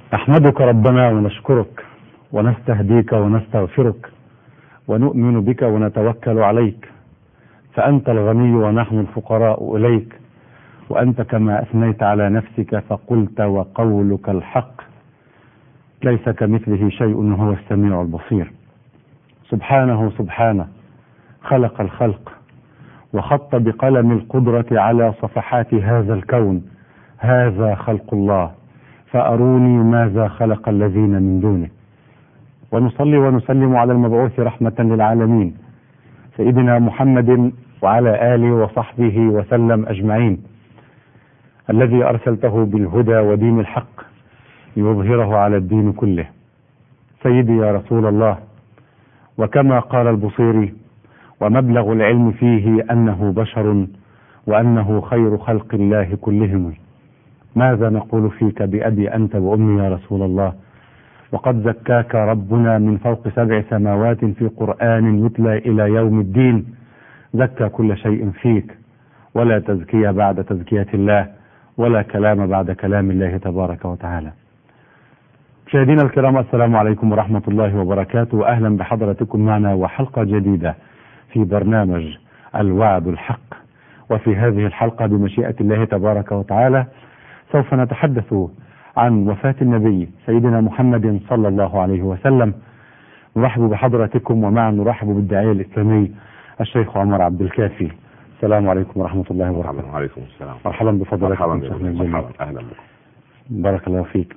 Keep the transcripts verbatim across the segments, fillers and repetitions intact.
نحمدك ربنا ونشكرك ونستهديك ونستغفرك ونؤمن بك ونتوكل عليك، فأنت الغني ونحن الفقراء إليك، وأنت كما أثنيت على نفسك فقلت وقولك الحق، ليس كمثله شيء وهو السميع البصير. سبحانه سبحانه خلق الخلق وخط بقلم القدرة على صفحات هذا الكون، هذا خلق الله فأروني ماذا خلق الذين من دونه. ونصلي ونسلم على المبعوث رحمة للعالمين سيدنا محمد وعلى آله وصحبه وسلم أجمعين، الذي أرسلته بالهدى ودين الحق ليظهره على الدين كله. سيدي يا رسول الله، وكما قال البصيري: ومبلغ العلم فيه أنه بشر وأنه خير خلق الله كلهم. ماذا نقول فيك بأبي أنت وأمي يا رسول الله، وقد زكاك ربنا من فوق سبع سماوات في قرآن يتلى إلى يوم الدين، زكى كل شيء فيك، ولا تزكية بعد تزكية الله، ولا كلام بعد كلام الله تبارك وتعالى. مشاهدينا الكرام، السلام عليكم ورحمة الله وبركاته، وأهلا بحضرتكم معنا وحلقة جديدة في برنامج الوعد الحق. وفي هذه الحلقة بمشيئة الله تبارك وتعالى سوف نتحدث عن وفاة النبي سيدنا محمد صلى الله عليه وسلم. نرحب بحضرتكم، ومعا نرحب بالداعية الإسلامي الشيخ عمر عبد الكافي. السلام عليكم ورحمة الله وبركاته. وعليكم السلام. مرحبا بفضلاتكم. مرحبا، أهلا بكم. بارك الله فيك.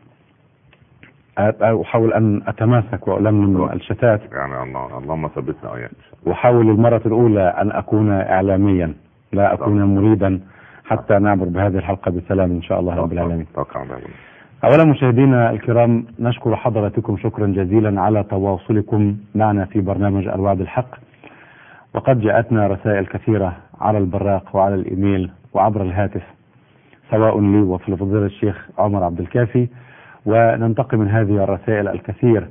أحاول أن أتماسك وألمم الشتات، يعني الله اللهم ثبتنا وإياك. وأحاول المرة الأولى أن أكون إعلاميا لا أكون مريدا، حتى نعبر بهذه الحلقة بسلام إن شاء الله رب العالمين. أولا مشاهدينا الكرام، نشكر حضراتكم شكرا جزيلا على تواصلكم معنا في برنامج الوعد الحق. وقد جاءتنا رسائل كثيرة على البراق وعلى الإيميل وعبر الهاتف، سواء لي وفي فضيلة الشيخ عمر عبد الكافي، وننتقي من هذه الرسائل الكثير،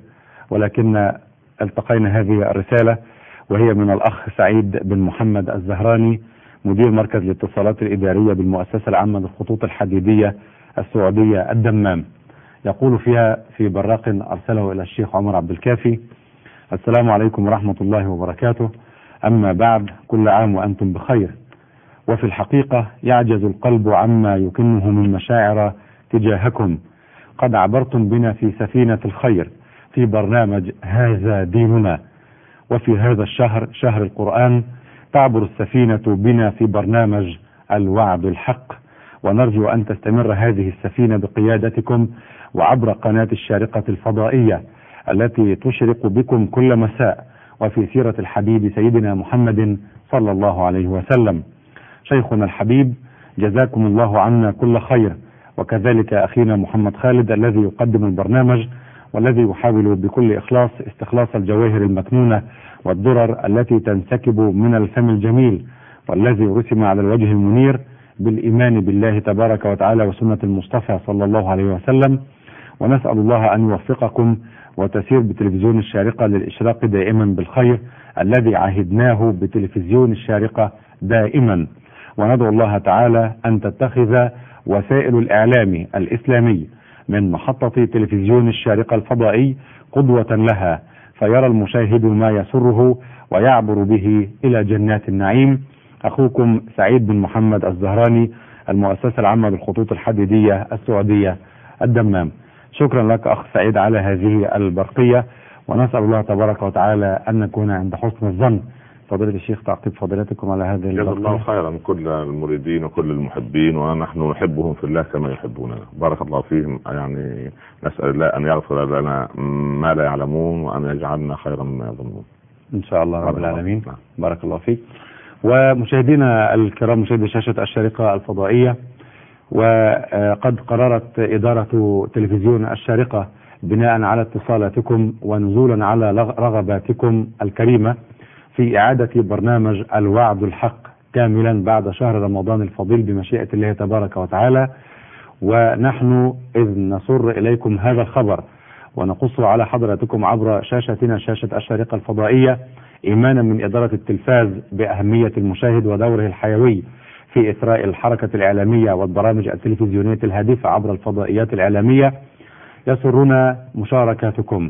ولكن التقينا هذه الرسالة وهي من الأخ سعيد بن محمد الزهراني، مدير مركز الاتصالات الإدارية بالمؤسسة العامة للخطوط الحديدية السعودية الدمام. يقول فيها في براق أرسله إلى الشيخ عمر عبد الكافي: السلام عليكم ورحمة الله وبركاته، أما بعد، كل عام وأنتم بخير. وفي الحقيقة يعجز القلب عما يكنه من مشاعر تجاهكم. قد عبرتم بنا في سفينة الخير في برنامج هذا ديننا، وفي هذا الشهر، شهر القرآن، تعبر السفينة بنا في برنامج الوعد الحق، ونرجو أن تستمر هذه السفينة بقيادتكم وعبر قناة الشارقة الفضائية التي تشرق بكم كل مساء وفي سيرة الحبيب سيدنا محمد صلى الله عليه وسلم. شيخنا الحبيب، جزاكم الله عنا كل خير، وكذلك أخينا محمد خالد الذي يقدم البرنامج والذي يحاول بكل إخلاص استخلاص الجواهر المكنونة والدرر التي تنسكب من الفم الجميل، والذي رسم على الوجه المنير بالإيمان بالله تبارك وتعالى وسنة المصطفى صلى الله عليه وسلم. ونسأل الله أن يوفقكم وتسير بتلفزيون الشارقة للإشراق دائما بالخير الذي عهدناه بتلفزيون الشارقة دائما. وندعو الله تعالى أن تتخذ وسائل الإعلام الإسلامي من محطة تلفزيون الشارقة الفضائي قدوة لها، فيرى المشاهد ما يسره ويعبر به إلى جنات النعيم. أخوكم سعيد بن محمد الزهراني، المؤسسة العامة للخطوط الحديدية السعودية الدمام. شكرا لك أخ سعيد على هذه البرقية، ونسأل الله تبارك وتعالى أن نكون عند حسن الظن. فضيلة الشيخ، تعقيب فضيلتكم على هذه البرقية. جزا الله خيرا كل المريدين وكل المحبين، ونحن نحبهم في الله كما يحبوننا. بارك الله فيهم. يعني نسأل الله أن يغفر لنا ما لا يعلمون، وأن يجعلنا خيرا مما يظنون إن شاء الله رب العالمين. بارك الله فيك. ومشاهدينا الكرام، مشاهدي شاشة الشارقة الفضائية، وقد قررت إدارة تلفزيون الشارقة بناء على اتصالاتكم ونزولا على رغباتكم الكريمة في إعادة برنامج الوعد الحق كاملا بعد شهر رمضان الفضيل بمشيئة الله تبارك وتعالى. ونحن إذ نصر إليكم هذا الخبر ونقص على حضراتكم عبر شاشتنا شاشة الشارقة الفضائية، إيمانا من إدارة التلفاز بأهمية المشاهد ودوره الحيوي في إثراء الحركة الإعلامية والبرامج التلفزيونية الهادفة عبر الفضائيات الإعلامية، يسرنا مشاركاتكم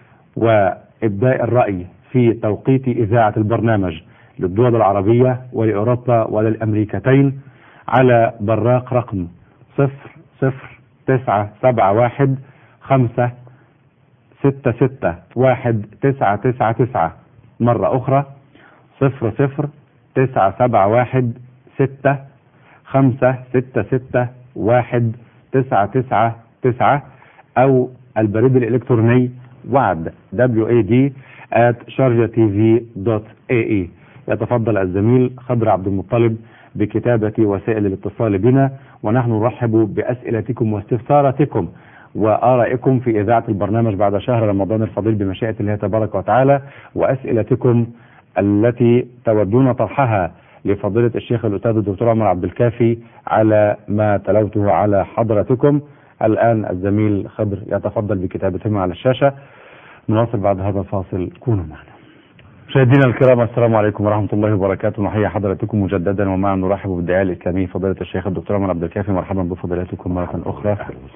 وإبداء الرأي في توقيت إذاعة البرنامج للدول العربية ولأوروبا وللأمريكتين على براق رقم صفر صفر تسعة سبعة واحد خمسة ستة ستة واحد تسعة تسعة تسعة. مرة أخرى صفر صفر تسعة سبعة واحد ستة خمسة ستة ستة واحد تسعة تسعة تسعة، أو البريد الإلكتروني وعد دبليو إيه دي آت شارجة تي في دوت إيه إي. يتفضل الزميل خضر عبد المطلب بكتابة وسائل الاتصال بنا، ونحن نرحب بأسئلتكم واستفساراتكم وآرائكم في إذاعة البرنامج بعد شهر رمضان الفضيل بمشيئة الله تبارك وتعالى، وأسئلتكم التي تودون طرحها لفضيلة الشيخ الأستاذ الدكتور عمر عبد الكافي على ما تلوته على حضرتكم. الآن الزميل خضر يتفضل بكتابتهم على الشاشة. نواصل بعد هذا الفاصل، كونوا معنا. مشاهدينا الكرام، السلام عليكم ورحمة الله وبركاته. نحيي حضراتكم مجددا ومعا نرحب بالداعية الإسلامي فضيلة الشيخ الدكتور عمر عبد الكافي. مرحبا بفضيلتكم مرة أخرى.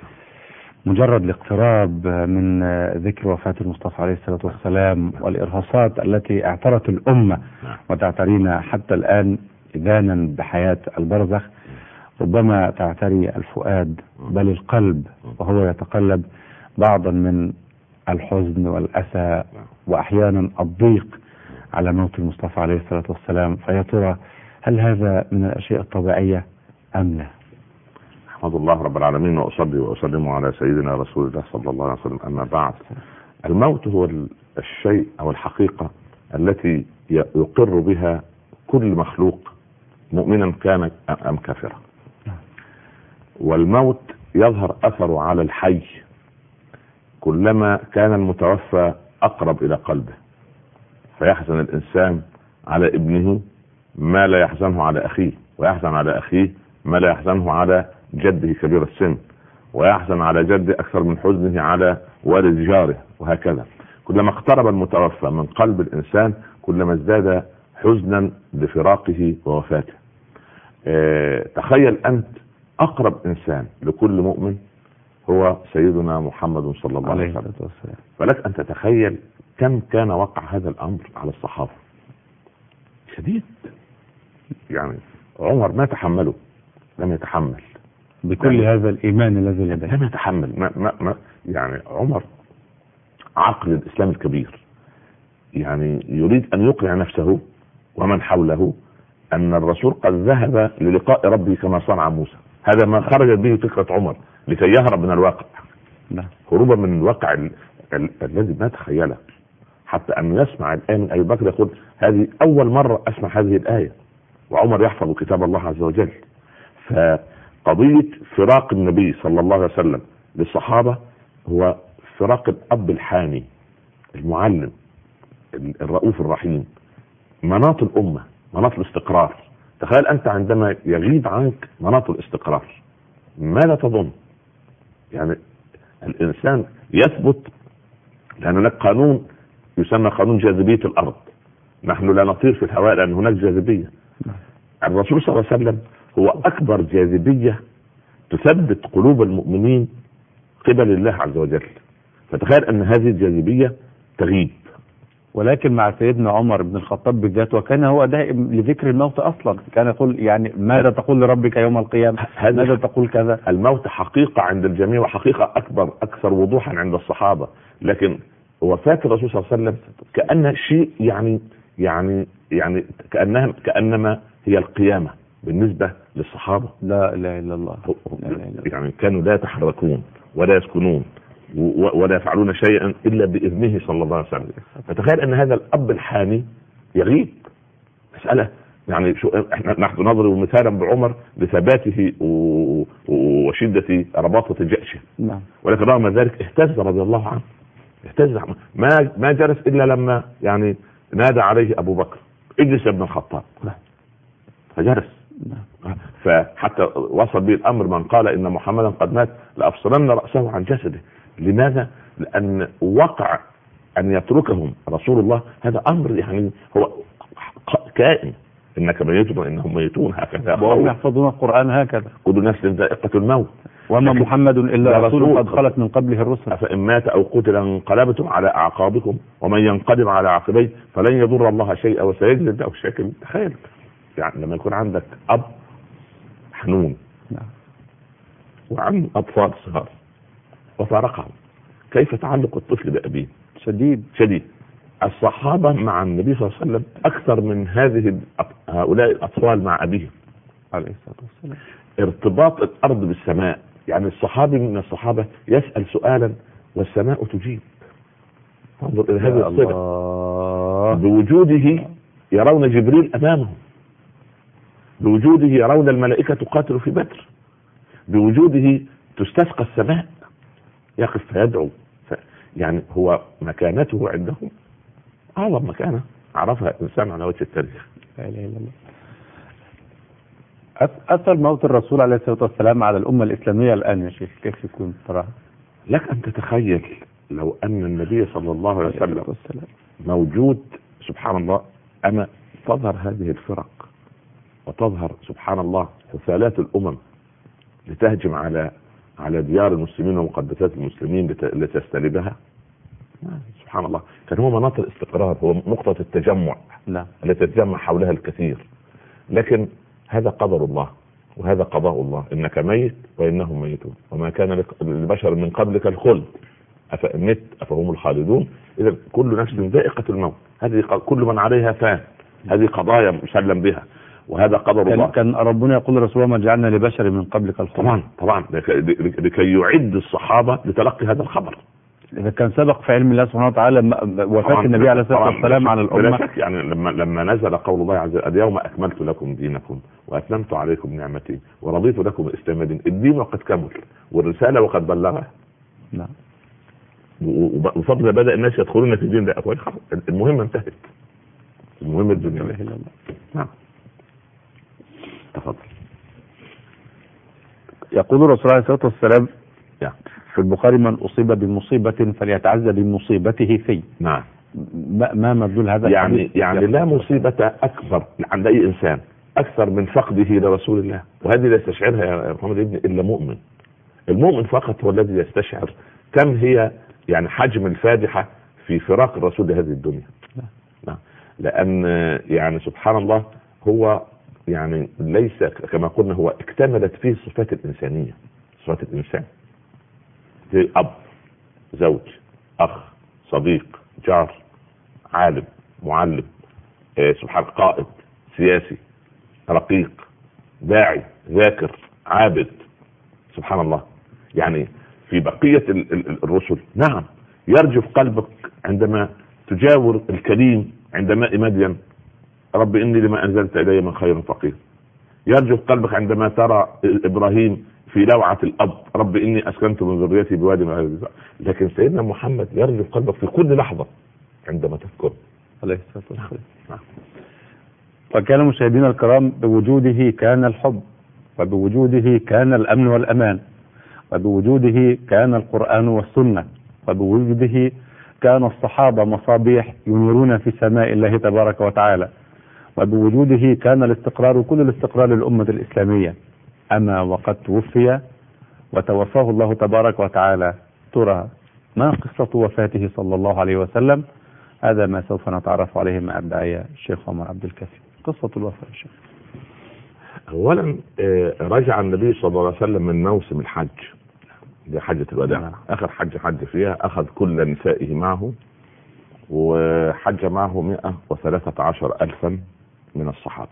مجرد الاقتراب من ذكر وفاة المصطفى عليه الصلاة والسلام والإرهاصات التي اعترت الأمة وتعترينا حتى الآن إذانا بحياة البرزخ، ربما تعتري الفؤاد بل القلب وهو يتقلب بعضا من الحزن والأسى وأحيانا الضيق على موت المصطفى عليه الصلاة والسلام. فيا ترى هل هذا من الأشياء الطبيعية أم لا؟ أحمد الله رب العالمين وأصلي وأسلم على سيدنا رسول الله صلى الله عليه وسلم. أما بعد، الموت هو الشيء أو الحقيقة التي يقر بها كل مخلوق مؤمنا كان أم كافرا، والموت يظهر أثره على الحي كلما كان المتوفى أقرب إلى قلبه، فيحزن الإنسان على ابنه ما لا يحزنه على أخيه، ويحزن على أخيه ما لا يحزنه على جده كبير السن، ويحزن على جده أكثر من حزنه على والد جاره، وهكذا. كلما اقترب المتوفى من قلب الإنسان كلما ازداد حزنا لفراقه ووفاته. اه تخيل أنت أقرب إنسان لكل مؤمن هو سيدنا محمد صلى الله عليه وسلم، فلك أن تتخيل كم كان وقع هذا الأمر على الصحابة. شديد، يعني عمر ما تحمله، لم يتحمل بكل هذا الإيمان الذي لديه، لم يتحمل ما ما ما يعني عمر عقل الإسلام الكبير، يعني يريد أن يقنع نفسه ومن حوله أن الرسول قد ذهب للقاء ربه كما صنع موسى. هذا ما خرجت به فكرة عمر لكي يهرب من الواقع، هروبا من الواقع ال ال الذي ما تخيله، حتى أن يسمع الآن من أبي بكر يقول هذه أول مرة أسمع هذه الآية، وعمر يحفظ كتاب الله عز وجل. فقضية فراق النبي صلى الله عليه وسلم للصحابة هو فراق الأب الحاني المعلم الرؤوف الرحيم، مناط الأمة، مناط الاستقرار. تخيل أنت عندما يغيب عنك مناط الاستقرار ماذا تظن؟ يعني الإنسان يثبت لأن هناك قانون يسمى قانون جاذبية الأرض، نحن لا نطير في الهواء لأن هناك جاذبية. الرسول صلى الله عليه وسلم هو أكبر جاذبية تثبت قلوب المؤمنين قبل الله عز وجل، فتخيل أن هذه الجاذبية تغيب. ولكن مع سيدنا عمر بن الخطاب بالذات، وكان هو دائم لذكر الموت أصلا، كان يقول يعني ماذا تقول لربك يوم القيامة، ماذا تقول كذا. الموت حقيقة عند الجميع وحقيقة أكبر أكثر وضوحا عند الصحابة، لكن وفاة الرسول صلى الله عليه وسلم كأنها شيء يعني يعني يعني كأنها كأنما هي القيامة بالنسبة للصحابة. لا إله إلا الله. يعني كانوا لا يتحركون ولا يسكنون ولا يفعلون شيئا إلا بإذنه صلى الله عليه وسلم. فتخيل أن هذا الأب الحاني يغيب، مسألة يعني شو احنا نحن نضرب مثالا بعمر لثباته وشدة رباطة جأشه، نعم. ولكن رغم ذلك اهتز رضي الله عنه، اهتز ما ما جلس إلا لما يعني نادى عليه أبو بكر اجلس يا ابن الخطاب، فجلس. فحتى وصل به الأمر من قال إن محمدا قد مات لأفصلن رأسه عن جسده. لماذا؟ لأن وقع أن يتركهم رسول الله هذا أمر يعني هو كائن، إنك ميت وإنهم ميتون، هكذا وهم يحفظون القرآن هكذا، كل نفس ذائقة الموت. وما محمد إلا رسول قد خلت من قبله الرسل أفإن مات أو قتل انقلبتم على أعقابكم ومن ينقلب على عقبيه فلن يضر الله شيئا وسيجزي الله الشاكرين. تخيل يعني لما يكون عندك أب حنون وعن أطفال صغار وفارقهم، كيف تعلق الطفل بأبيه؟ شديد شديد. الصحابة مع النبي صلى الله عليه وسلم أكثر من هذه هؤلاء الأطفال مع أبيهم عليه الصلاة والسلام. ارتباط الأرض بالسماء، يعني الصحابي من الصحابة يسأل سؤالا والسماء تجيب. انظر إلى هذه الصلة. بوجوده يرون جبريل أمامهم، بوجوده يرون الملائكة تقاتل في بدر، بوجوده تستسقى السماء، يقف فيدعو. ف... يعني هو مكانته عندهم أعظم مكانة عرفها إنسان على وجه التاريخ. لا إله إلا الله. أثر موت الرسول عليه الصلاة والسلام على الأمة الإسلامية الآن يا شيخ كيف يكون تراها؟ لك أن تتخيل لو أن النبي صلى الله عليه وسلم موجود، سبحان الله، أما تظهر هذه الفرق وتظهر سبحان الله حثالات الأمم لتهجم على على ديار المسلمين ومقدسات المسلمين لتستلبها. سبحان الله، كان هو مناطق الاستقرار، هو نقطة التجمع لا. التي تتجمع حولها الكثير. لكن هذا قدر الله وهذا قضاء الله، إنك ميت وإنهم ميتون وما كان لبشر من قبلك الخلد أفإن مت أفهم الخالدون. إذا كل نفس ذائقة الموت، هذه كل من عليها فان، هذه قضايا مسلم بها وهذا قدر الله. كان ربنا يقول لرسوله ما جعلنا لبشر من قبلك الخلد. طبعا طبعا لكي يعد الصحابة لتلقي هذا الخبر. إذا كان سبق في علم الله سبحانه وتعالى وفاة النبي عليه الصلاة والسلام على الأمة. يعني لما لما نزل قول الله عز وجل اليوم أكملت لكم دينكم وأتممت عليكم نعمتي ورضيت لكم الإسلام دين، الدين وقد كمل والرسالة وقد بلغها. نعم. وفضل بدأ الناس يدخلون في الدين ده أفواج. المهم انتهت، المهم الدنيا. نعم. تفضل. يقول الرسول عليه الصلاة والسلام يعني في البخاري من أصيب بمصيبة فليتعزى بمصيبته في. نعم. ما مدلول هذا يعني الحديث؟ يعني لا مصيبة أكبر عند أي إنسان أكثر من فقده لرسول الله، وهذه لا يستشعرها يا محمد ابن إلا مؤمن. المؤمن فقط هو الذي يستشعر كم هي يعني حجم الفادحة في فراق الرسول لهذه الدنيا. نعم. لأن يعني سبحان الله هو يعني ليس كما قلنا، هو اكتملت فيه صفات الإنسانية، صفات الإنسان، أب، زوج، أخ، صديق، جار، عالم، معلم، آه سبحان، قائد سياسي، رقيق، داعي، ذاكر، عابد. سبحان الله. يعني في بقية الرسل نعم يرجف قلبك عندما تجاور الكريم عند ماء مدين، رب إني لما أنزلت إلي من خير فقير. يرجف قلبك عندما ترى إبراهيم في لوعة الأب، رب إني أسكنت من ذريتي بوادي غير ذي زرع. لكن سيدنا محمد يرجف قلبك في كل لحظة عندما تذكر عليه الصلاة والسلام. فكان مشاهدينا الكرام بوجوده كان الحب، وبوجوده كان الأمن والأمان، وبوجوده كان القرآن والسنة، وبوجوده كان الصحابة مصابيح ينيرون في سماء الله تبارك وتعالى، وبوجوده كان الاستقرار كل الاستقرار للأمة الإسلامية. أما وقد توفي وتوفاه الله تبارك وتعالى، ترى ما قصة وفاته صلى الله عليه وسلم؟ هذا ما سوف نتعرف عليه مع الداعية الشيخ عمر عبد الكافي. قصة الوفاة الشيخ. أولا رجع النبي صلى الله عليه وسلم من موسم الحج، دي حجة الوداع، آخر حج حج فيها، أخذ كل نسائه معه وحج معه مئة وثلاثة عشر ألفا من الصحابة،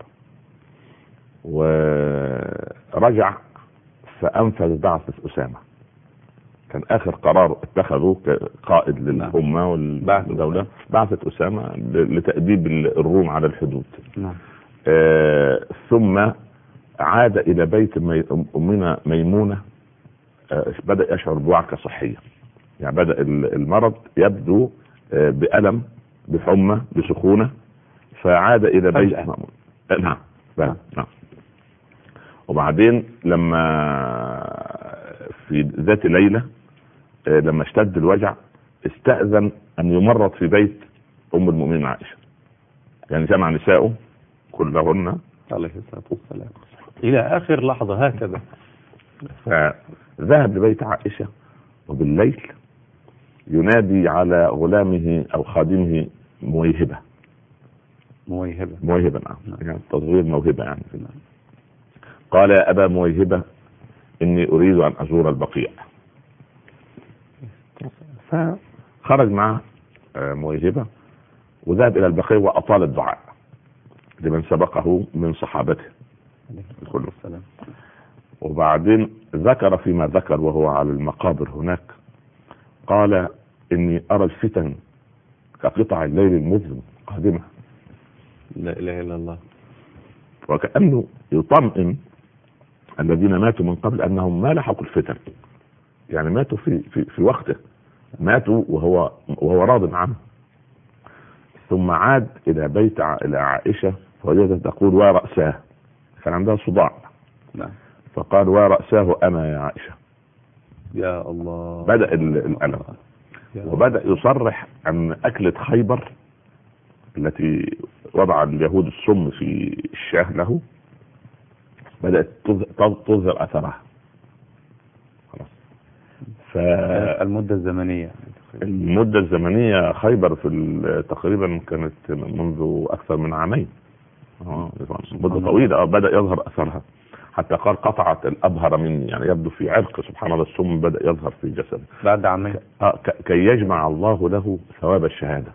ورجع فأنفذ بعثة أسامة. كان آخر قرار اتخذوه كقائد للأمة والدولة بعثة أسامة لتأديب الروم على الحدود. نعم. آه ثم عاد إلى بيت أمنا ميمونة، آه بدأ يشعر بوعكة صحية، يعني بدأ المرض يبدو آه بألم، بحمى، بسخونة، فعاد إلى بيت مأمون. آه نعم. نعم. وبعدين لما في ذات ليلة آه لما اشتد الوجع استأذن أن يمرض في بيت أم المؤمنين عائشة، يعني جمع نساؤه كلهن عليه الصلاة والسلام إلى آخر لحظة هكذا. فذهب لبيت عائشة وبالليل ينادي على غلامه أو خادمه مويهبة. مويهبة مويهبة نعم، يعني تصغير موهبة يعني. قال يا أبا مويهبة إني أريد أن أزور البقيع. فخرج مع مويهبة وذهب إلى البقيع وأطال الدعاء لمن سبقه من صحابته كله. وبعدين ذكر فيما ذكر وهو على المقابر هناك، قال إني أرى الفتن كقطع الليل المظلم قادمة. لا إله إلا الله. وكأنه يطمئن الذين ماتوا من قبل أنهم ما لحقوا الفتن، يعني ماتوا في في في وقته، ماتوا وهو وهو راض عنه. ثم عاد إلى بيت إلى عائشة فوجدت تقول ورأساه، كان عندها صداع. نعم. فقال ورأساه أنا يا عائشة. يا الله. بدأ الألم وبدأ يصرح عن أكلة خيبر التي وضع اليهود السم في الشاه له، بدأت تظهر أثرها. خلاص. فالمدة الزمنية المدة الزمنية خيبر في تقريبا كانت منذ أكثر من عامين، مدة طويلة. بدأ يظهر أثرها حتى قال قطعت الأبهر مني، يعني يبدو في عرق سبحان الله السم بدأ يظهر في جسده بعد عامين كي يجمع الله له ثواب الشهادة.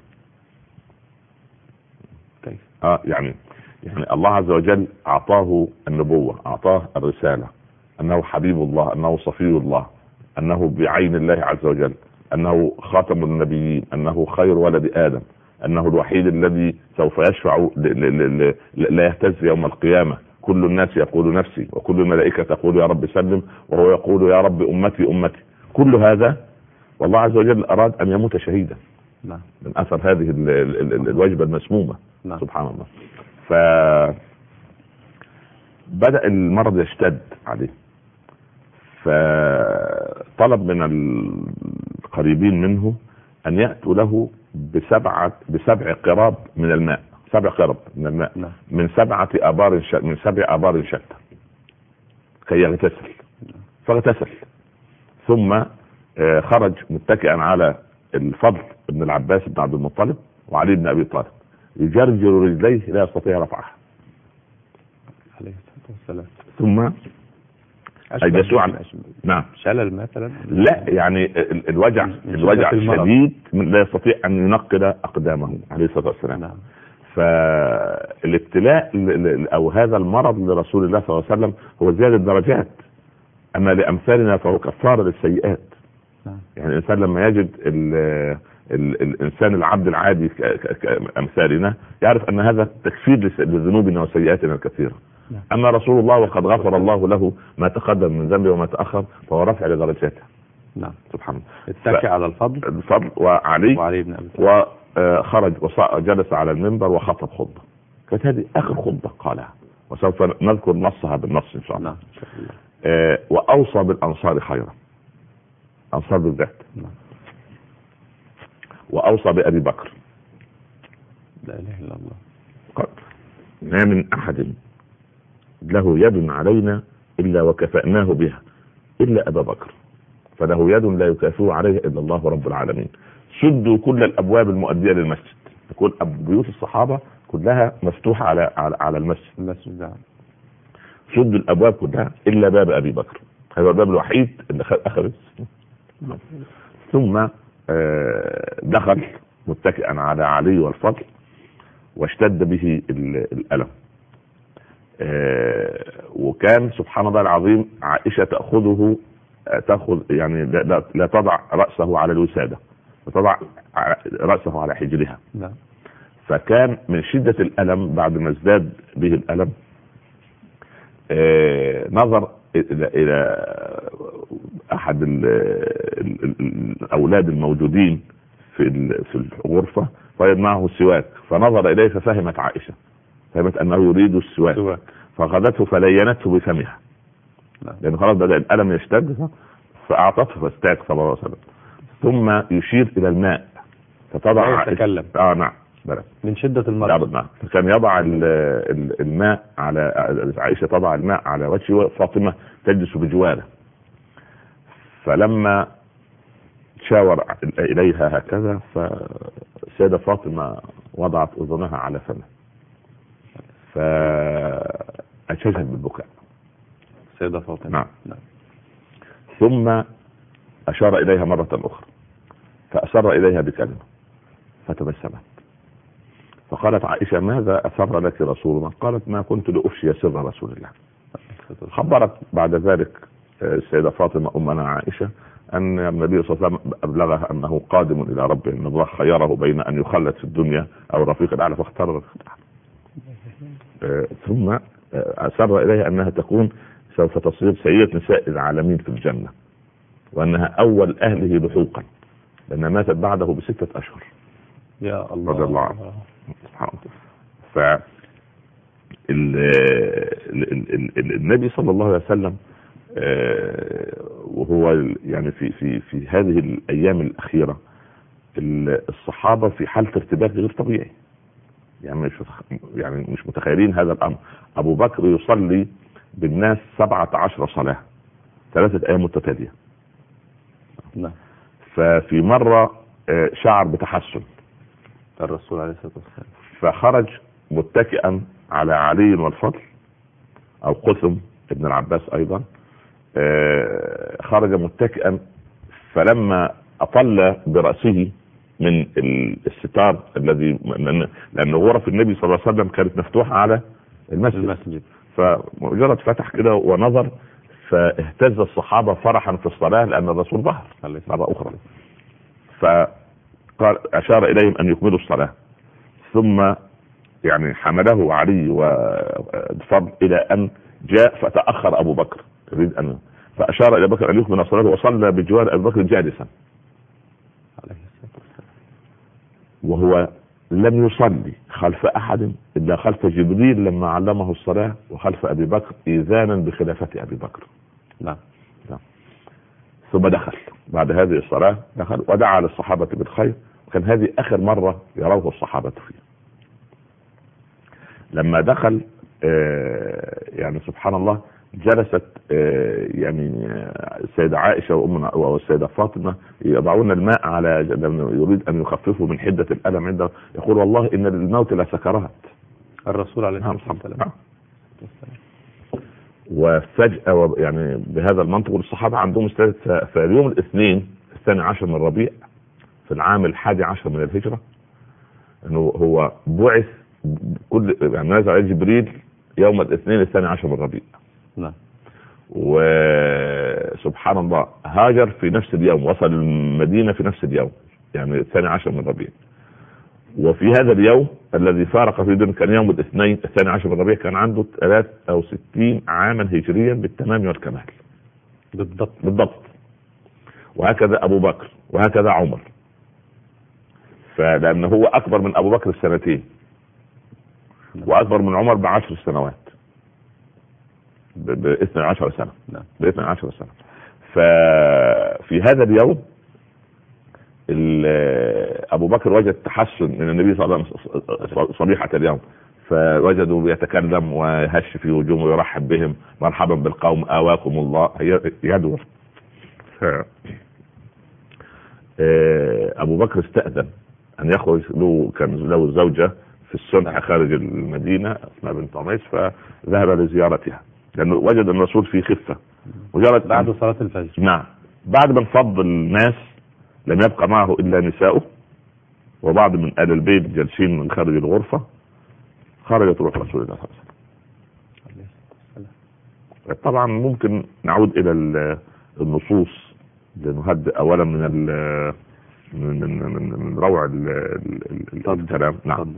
كيف؟ اه يعني يعني الله عز وجل أعطاه النبوة، أعطاه الرسالة، أنه حبيب الله، أنه صفي الله، أنه بعين الله عز وجل، أنه خاتم النبيين، أنه خير ولد آدم، أنه الوحيد الذي سوف يشفع لا يهتز يوم القيامة، كل الناس يقول نفسي وكل الملائكة تقول يا رب سلم، وهو يقول يا رب أمتي أمتي. كل هذا والله عز وجل أراد أن يموت شهيدا نعم. من أثر هذه ال ال ال الوجبة المسمومة. نعم. سبحان الله. فبدأ المرض يشتد عليه، فطلب من القريبين منه أن يأتوا له بسبعة بسبع قراب من الماء، سبع قرب من الماء. نعم. من سبعة آبار ش... من سبع آبار شتى كي يغتسل. فاغتسل ثم خرج متكئا على الفضل بن العباس بن عبد المطلب وعلي بن أبي طالب، يجرجر رجليه لا يستطيع رفعها عليه الصلاة والسلام. ثم أجلسوا عن نعم شلل مثلا، لا يعني الوجع الوجع الشديد لا يستطيع أن ينقل أقدامه عليه الصلاة والسلام. نعم. فالابتلاء أو هذا المرض لرسول الله صلى الله عليه وسلم هو زيادة درجات، أما لأمثالنا فهو كفارة للسيئات. نعم. يعني الإنسان لما يجد ال ال الإنسان العبد العادي كأمثالنا يعرف أن هذا تكفير لذنوبنا وسيئاتنا الكثيرة. نعم. أما رسول الله وقد غفر الله له ما تقدم من ذنبه وما تأخر فهو رفع لدرجاته. نعم. سبحان الله. اتكى على الفضل الفضل وعلي وعلي بن أبي طالب، وخرج وجلس على المنبر وخطب خطبة، كانت هذه آخر خطبة قالها وسوف نذكر نصها بالنص إن شاء الله. نعم. إن شاء الله. آه وأوصى بالأنصار خيرا، أنصار بالذات. نعم. وأوصى بأبي بكر. لا إله إلا الله. قال ما من أحد له يد علينا إلا وكفأناه بها إلا أبا بكر، فله يد لا يكافئ عليه إلا الله رب العالمين. سدوا كل الأبواب المؤدية للمسجد، كل بيوت الصحابة كلها مفتوحة على على, على المسجد. المسجد ده سدوا الأبواب كلها إلا باب أبي بكر، هذا الباب الوحيد اللي أخذ. ثم دخل متكئا على علي والفضل واشتد به الألم. وكان سبحان الله العظيم عائشة تأخذه تأخذ يعني لا, لا تضع رأسه على الوسادة، وتضع رأسه على حجرها. لا. فكان من شدة الألم بعد ما ازداد به الألم نظر إلى أحد الأولاد الموجودين في في الغرفة وجد معه السواك، فنظر إليه ففهمت عائشة، فهمت أنه يريد السواك فأخذته فلينته بفمها، لأن خلاص بدأ الألم يشتد، فأعطته فاستاك صلى الله عليه وسلم. ثم يشير إلى الماء فتضع يتكلم. آه نعم بلد من شدة المرض. نعم. كان يضع الماء على عائشة، تضع الماء على وجهه، فاطمة تجلس بجواره، فلما شاور إليها هكذا فالسيدة فاطمة وضعت أذنها على فمه فأشجت بالبكاء السيدة فاطمة. نعم. نعم. ثم أشار إليها مرة أخرى فأسر إليها بكلمة فتبسمت، فقالت عائشة ماذا أسر لك رسول الله؟ قالت ما كنت لأفشي سر رسول الله. خبرت بعد ذلك السيدة فاطمة أمنا عائشة أن النبي صلى الله عليه وسلم أبلغها أنه قادم إلى ربه، أن الله خيره بين أن يخلد في الدنيا أو رفيق الأعلى فاختار الخطأ. ثم أسر إليها أنها تكون سوف تصير سيدة نساء العالمين في الجنة، وأنها أول أهله لحوقا لأنها ماتت بعده بستة أشهر. يا الله رضي الله عنه. سبحان الله. ف النبي صلى الله عليه وسلم وهو يعني في في في هذه الأيام الأخيرة الصحابة في حالة ارتباك غير طبيعي، يعني مش يعني مش متخيلين هذا الأمر. أبو بكر يصلي بالناس سبعة عشر صلاة ثلاثة أيام متتالية. نعم. ففي مرة شعر بتحسن الرسول عليه الصلاة والسلام فخرج متكئا على علي والفضل أو قسم ابن العباس أيضا، خرج متكئا، فلما أطل برأسه من الستار الذي لأن غرف النبي صلى الله عليه وسلم كانت مفتوحة على المسجد, المسجد. فمجرد فتح كده ونظر فاهتز الصحابة فرحا في الصلاة لأن الرسول ظهر مرة أخرى، فقال أشار إليهم أن يكملوا الصلاة، ثم يعني حمله علي وفضل إلى أن جاء فتأخر أبو بكر يريد أن فأشار إلى بكر أن يكمل الصلاة وصلى بجوار أبي بكر جالسا وهو لم يصلي خلف أحد إلا خلف جبريل لما علمه الصلاة، وخلف أبي بكر إيذانا بخلافة أبي بكر. نعم. نعم. ثم دخل بعد هذه الصلاة، دخل ودعا للصحابة بالخير، وكان هذه آخر مرة يروه الصحابة فيه. لما دخل آه يعني سبحان الله جلست آه يعني السيدة عائشة وأمنا والسيدة فاطمة يضعون الماء على يريد أن يخففوا من حدة الألم عنده، يقول والله إن الموت لا سكرات. الرسول عليه الصلاة والسلام. وفجأة يعني بهذا المنطق الصحابة عندهم استعداد. في اليوم الاثنين الثاني عشر من ربيع في العام الحادي عشر من الهجرة انه هو بعث كل يعني نزل عليه جبريل يوم الاثنين الثاني عشر من ربيع. نعم. وسبحان الله هاجر في نفس اليوم، وصل المدينة في نفس اليوم يعني الثاني عشر من ربيع. وفي هذا اليوم الذي فارق في دون كان يوم الاثنين الثاني عشر من ربيع كان عنده ثلاثة أو ستين عاما هجريا بالتمام والكمال بالضبط بالضبط. وهكذا أبو بكر وهكذا عمر، فلأنه هو أكبر من أبو بكر السنتين وأكبر من عمر بعشر سنوات باثنى عشر سنة باثنى عشر سنة. ففي هذا اليوم أبو بكر وجد تحسن من النبي صلى الله عليه وسلم صبيحة اليوم، فوجدوا يتكلم ويهش في وجوههم ويرحب بهم مرحبا بالقوم آواكم الله يدور. أبو بكر استأذن أن يخرج له، كان له زوجة في السنة خارج المدينة اسمها بنت عميس، فذهب لزيارتها لأنه وجد الرسول في خفة مجرد بعد صلاة الفجر. نعم. بعد ما انفض الناس لم يبقى معه إلا نساؤه وبعض من آل البيت جالسين من خارج الغرفة. خرجت روح رسول الله صلى الله عليه وسلم. طبعا ممكن نعود إلى النصوص لنهدئ أولا من ال من من من, من روع الكلام. نعم.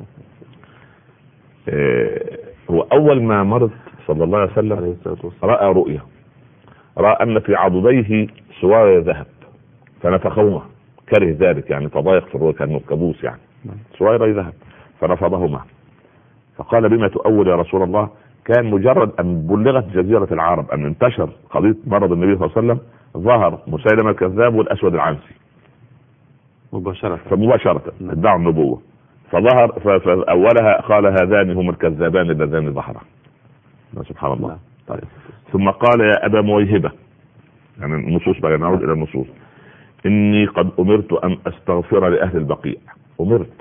هو أول ما مرض صلى الله عليه وسلم رأى رؤيا، رأى أن في عضديه سوار ذهب فنفخهما، كره ذلك يعني تضايق في الرؤيا كأنه كابوس يعني سوار ذهب فنفضهما، فقال بما تؤول يا رسول الله؟ كان مجرد أن بلغت جزيرة العرب أن انتشر قضية مرض النبي صلى الله عليه وسلم ظهر مسيلمة الكذاب والأسود العنسي مباشرة فمباشرة ادعوا النبوة، فظهر فأولها قال هذان هم الكذابان اللذان ظهرا. سبحان الله. طيب. ثم قال يا أبا مويهبة، يعني النصوص بقى، نعود إلى النصوص. إني قد أمرت أن أستغفر لأهل البقيع. أمرت،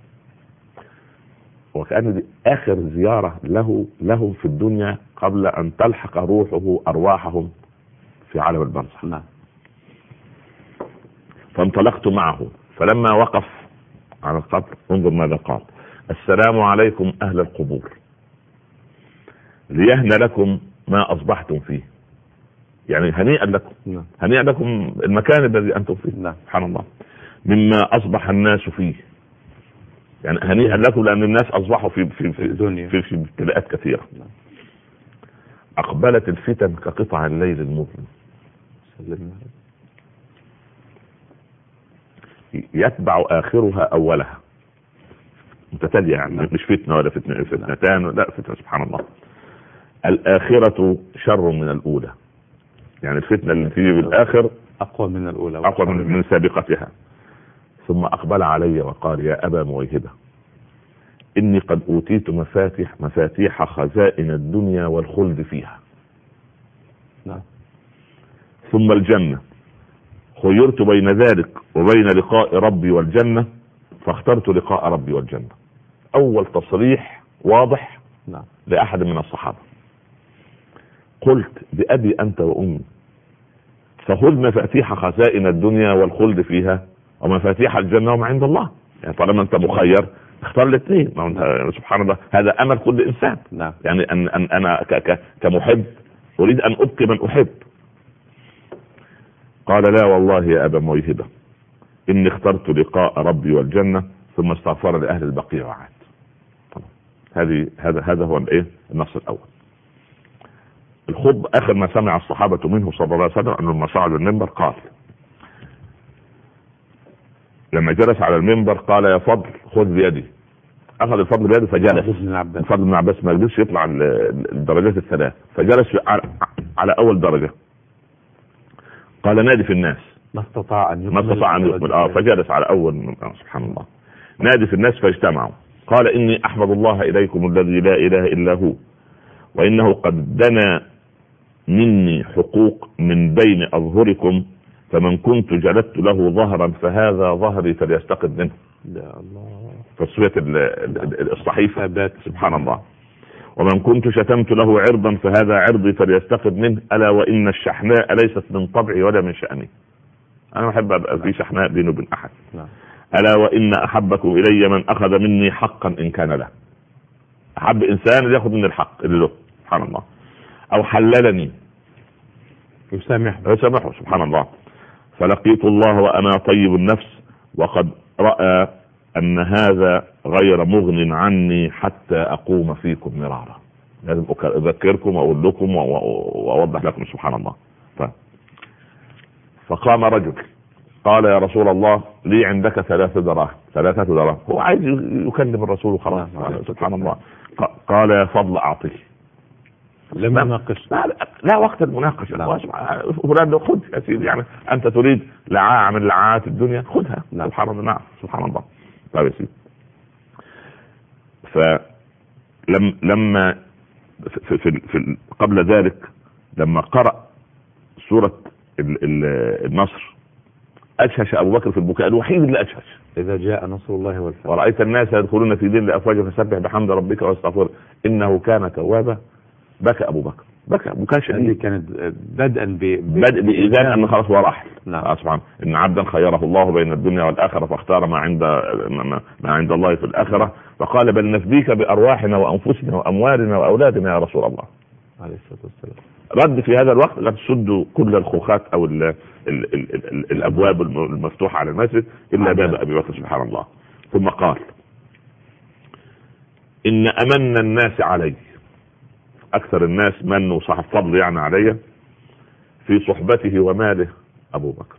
وكأن دي آخر زيارة له لهم في الدنيا قبل أن تلحق روحه أرواحهم في عالم البرزخ. نعم. فانطلقت معه، فلما وقف على القبر انظر ماذا قال: السلام عليكم أهل القبور، ليهن لكم ما أصبحتم فيه. يعني هنيئا لكم. نعم. هنيئا لكم المكان الذي أنتم فيه. نعم. سبحان الله. مما أصبح الناس فيه، يعني هنيئا لكم لأن الناس أصبحوا في في في الدنيا في في ابتلاءات كثيرة. نعم. أقبلت الفتن كقطع الليل المظلم، يتبع آخرها أولها، متتالية، يعني نعم. مش فتنة ولا فتنة فتنتان، لا فتنة. سبحان الله. الآخرة شر من الأولى، يعني الفتنة اللي تيجي بالآخر أقوى من الأولى، أقوى من, من سابقتها. ثم أقبل علي وقال يا أبا مويهبة، إني قد أوتيت مفاتيح مفاتيح خزائن الدنيا والخلد فيها. نعم. ثم الجنة، خيرت بين ذلك وبين لقاء ربي والجنة، فاخترت لقاء ربي والجنة. أول تصريح واضح. نعم. لأحد من الصحابة. قلت بأبي أنت وأمي، فخذ مفاتيح خزائن الدنيا والخلد فيها ومفاتيح الجنة وما عند الله. يعني طالما أنت مخير اختار الاثنين. نعم. سبحان الله، هذا أمل كل إنسان. نعم. يعني أن أن أنا كمحب أريد أن أبقي من أحب. قال لا والله يا أبا مويهبة، إني اخترت لقاء ربي والجنة. ثم استغفر لأهل البقيع وعاد. هذه هذا هذا هو الايه النص الأول. الخطبة آخر ما سمع الصحابة منه صلى الله عليه وسلم أنه لما صعد المنبر قال، لما جلس على المنبر قال يا فضل خذ بيدي. أخذ الفضل بيده فجلس. الفضل بن عباس ما قدرش يطلع الدرجات الثلاث، فجلس على أول درجة. قال نادي في الناس، ما استطاع أن ما استطاع أن يكمل. آه فجلس على أول. آه سبحان الله. نادي في الناس فاجتمعوا. قال إني أحمد الله إليكم الذي لا إله إلا هو، وإنه قد دنا مني حقوق من بين أظهركم، فمن كنت جلدت له ظهرا فهذا ظهري فليستقد منه. يا الله. تصفية الصحيفة. سبحان الله. ومن كنت شتمت له عرضا فهذا عرضي فليستقد منه، ألا وإن الشحناء ليست من طبعي ولا من شأني. أنا أحب أبقى في شحناء بيني وبين أحد. ألا وإن أحبكم إلي من أخذ مني حقا إن كان له. أحب إنسان يأخذ من الحق اللي له. سبحان الله. أو حللني يسامحه يسامحه. سبحان الله. فلقيت الله وأنا طيب النفس، وقد رأى أن هذا غير مغن عني حتى أقوم فيكم مرارا. لازم أذكركم وأقول لكم وأوضح لكم. سبحان الله. ف... فقام رجل قال يا رسول الله لي عندك ثلاثة دراهم. ثلاثة دراهم. هو عايز يكلم الرسول وخلاص. سبحان الله. قال يا فضل أعطيه. لم يناقش. لا, لا, لا وقت المناقشة. فلان لو خذ يا سيدي، يعني أنت تريد لعاعة من لعاعات الدنيا خذها. سبحان الله. نعم. سبحان الله. طيب يا سيدي. فلم لما في في في قبل ذلك لما قرأ سورة النصر أشهش أبو بكر في البكاء، الوحيد اللي أشهش. إذا جاء نصر الله والفتح ورأيت الناس يدخلون في دين الأفواج فسبح بحمد ربك واستغفر إنه كان توابا. بكى أبو بكر، بكى بكى شديد. كانت بدءا ب بدء بإذان أن خلاص هو راح. نعم. سبحان إن عبدا خيره الله بين الدنيا والآخرة فاختار ما عند ما عند الله في الآخرة، فقال بل نفديك بأرواحنا وأنفسنا وأموالنا وأولادنا يا رسول الله عليه الصلاة والسلام. رد في هذا الوقت لا تسدوا كل الخوخات أو ال ال ال ال ال الأبواب المفتوحة على المسجد إلا باب أبي بكر. سبحان الله. ثم قال إن أمن الناس علي، أكثر الناس من وصاحب فضل يعني علي في صحبته وماله أبو بكر،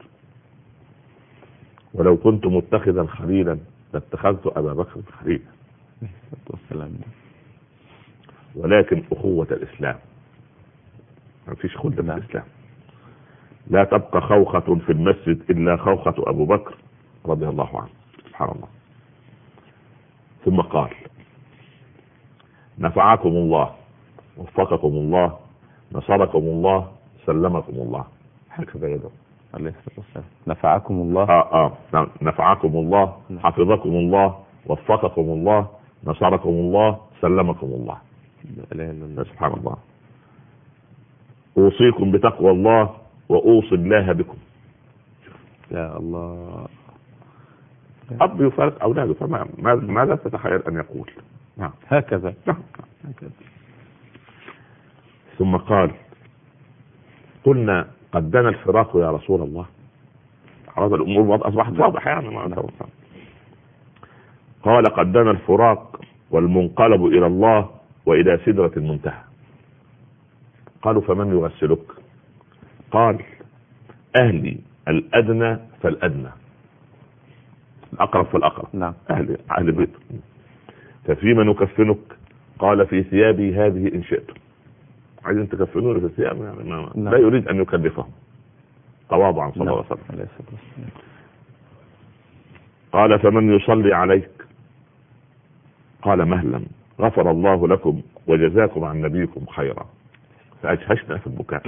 ولو كنت متخذا خليلا لاتخذت أبا بكر خليلا. ولكن أخوة الإسلام ما فيش خلة في الإسلام. لا تبقى خوخة في المسجد إلا خوخة أبو بكر رضي الله عنه. سبحان الله. ثم قال: نفعكم الله، وفقكم الله، نصركم الله، سلمكم الله. هكذا يدعو عليه الصلاة والسلام. نفعكم الله. اه اه نفعكم الله، حفظكم الله، وفقكم الله، نصركم الله، سلمكم الله. سبحان الله. اوصيكم بتقوى الله واوصي الله بكم. يا الله. اب يفارق اولاده، فما ماذا تتخيل ان يقول؟ نعم هكذا. نعم هكذا. ثم قال: قلنا قد دنا الفراق يا رسول الله. هذا الامور اصبحت واضحه يعني. ما قال: قد دنا الفراق والمنقلب الى الله والى سدرة المنتهى. قالوا: فمن يغسلك؟ قال: اهلي الادنى فالادنى، الاقرب فالاقرب. نعم. اهلي اهل بيت. ففيما نكفنك؟ قال: في ثيابي هذه ان شئتم. عايزين تكفنوني في الثياب يعني ما نعم. لا يريد ان يكلفهم، تواضعا صلى الله عليه وسلم. قال: فمن يصلي عليك؟ قال: مهلا، غفر الله لكم وجزاكم عن نبيكم خيرا. فأجهشنا في البكاء.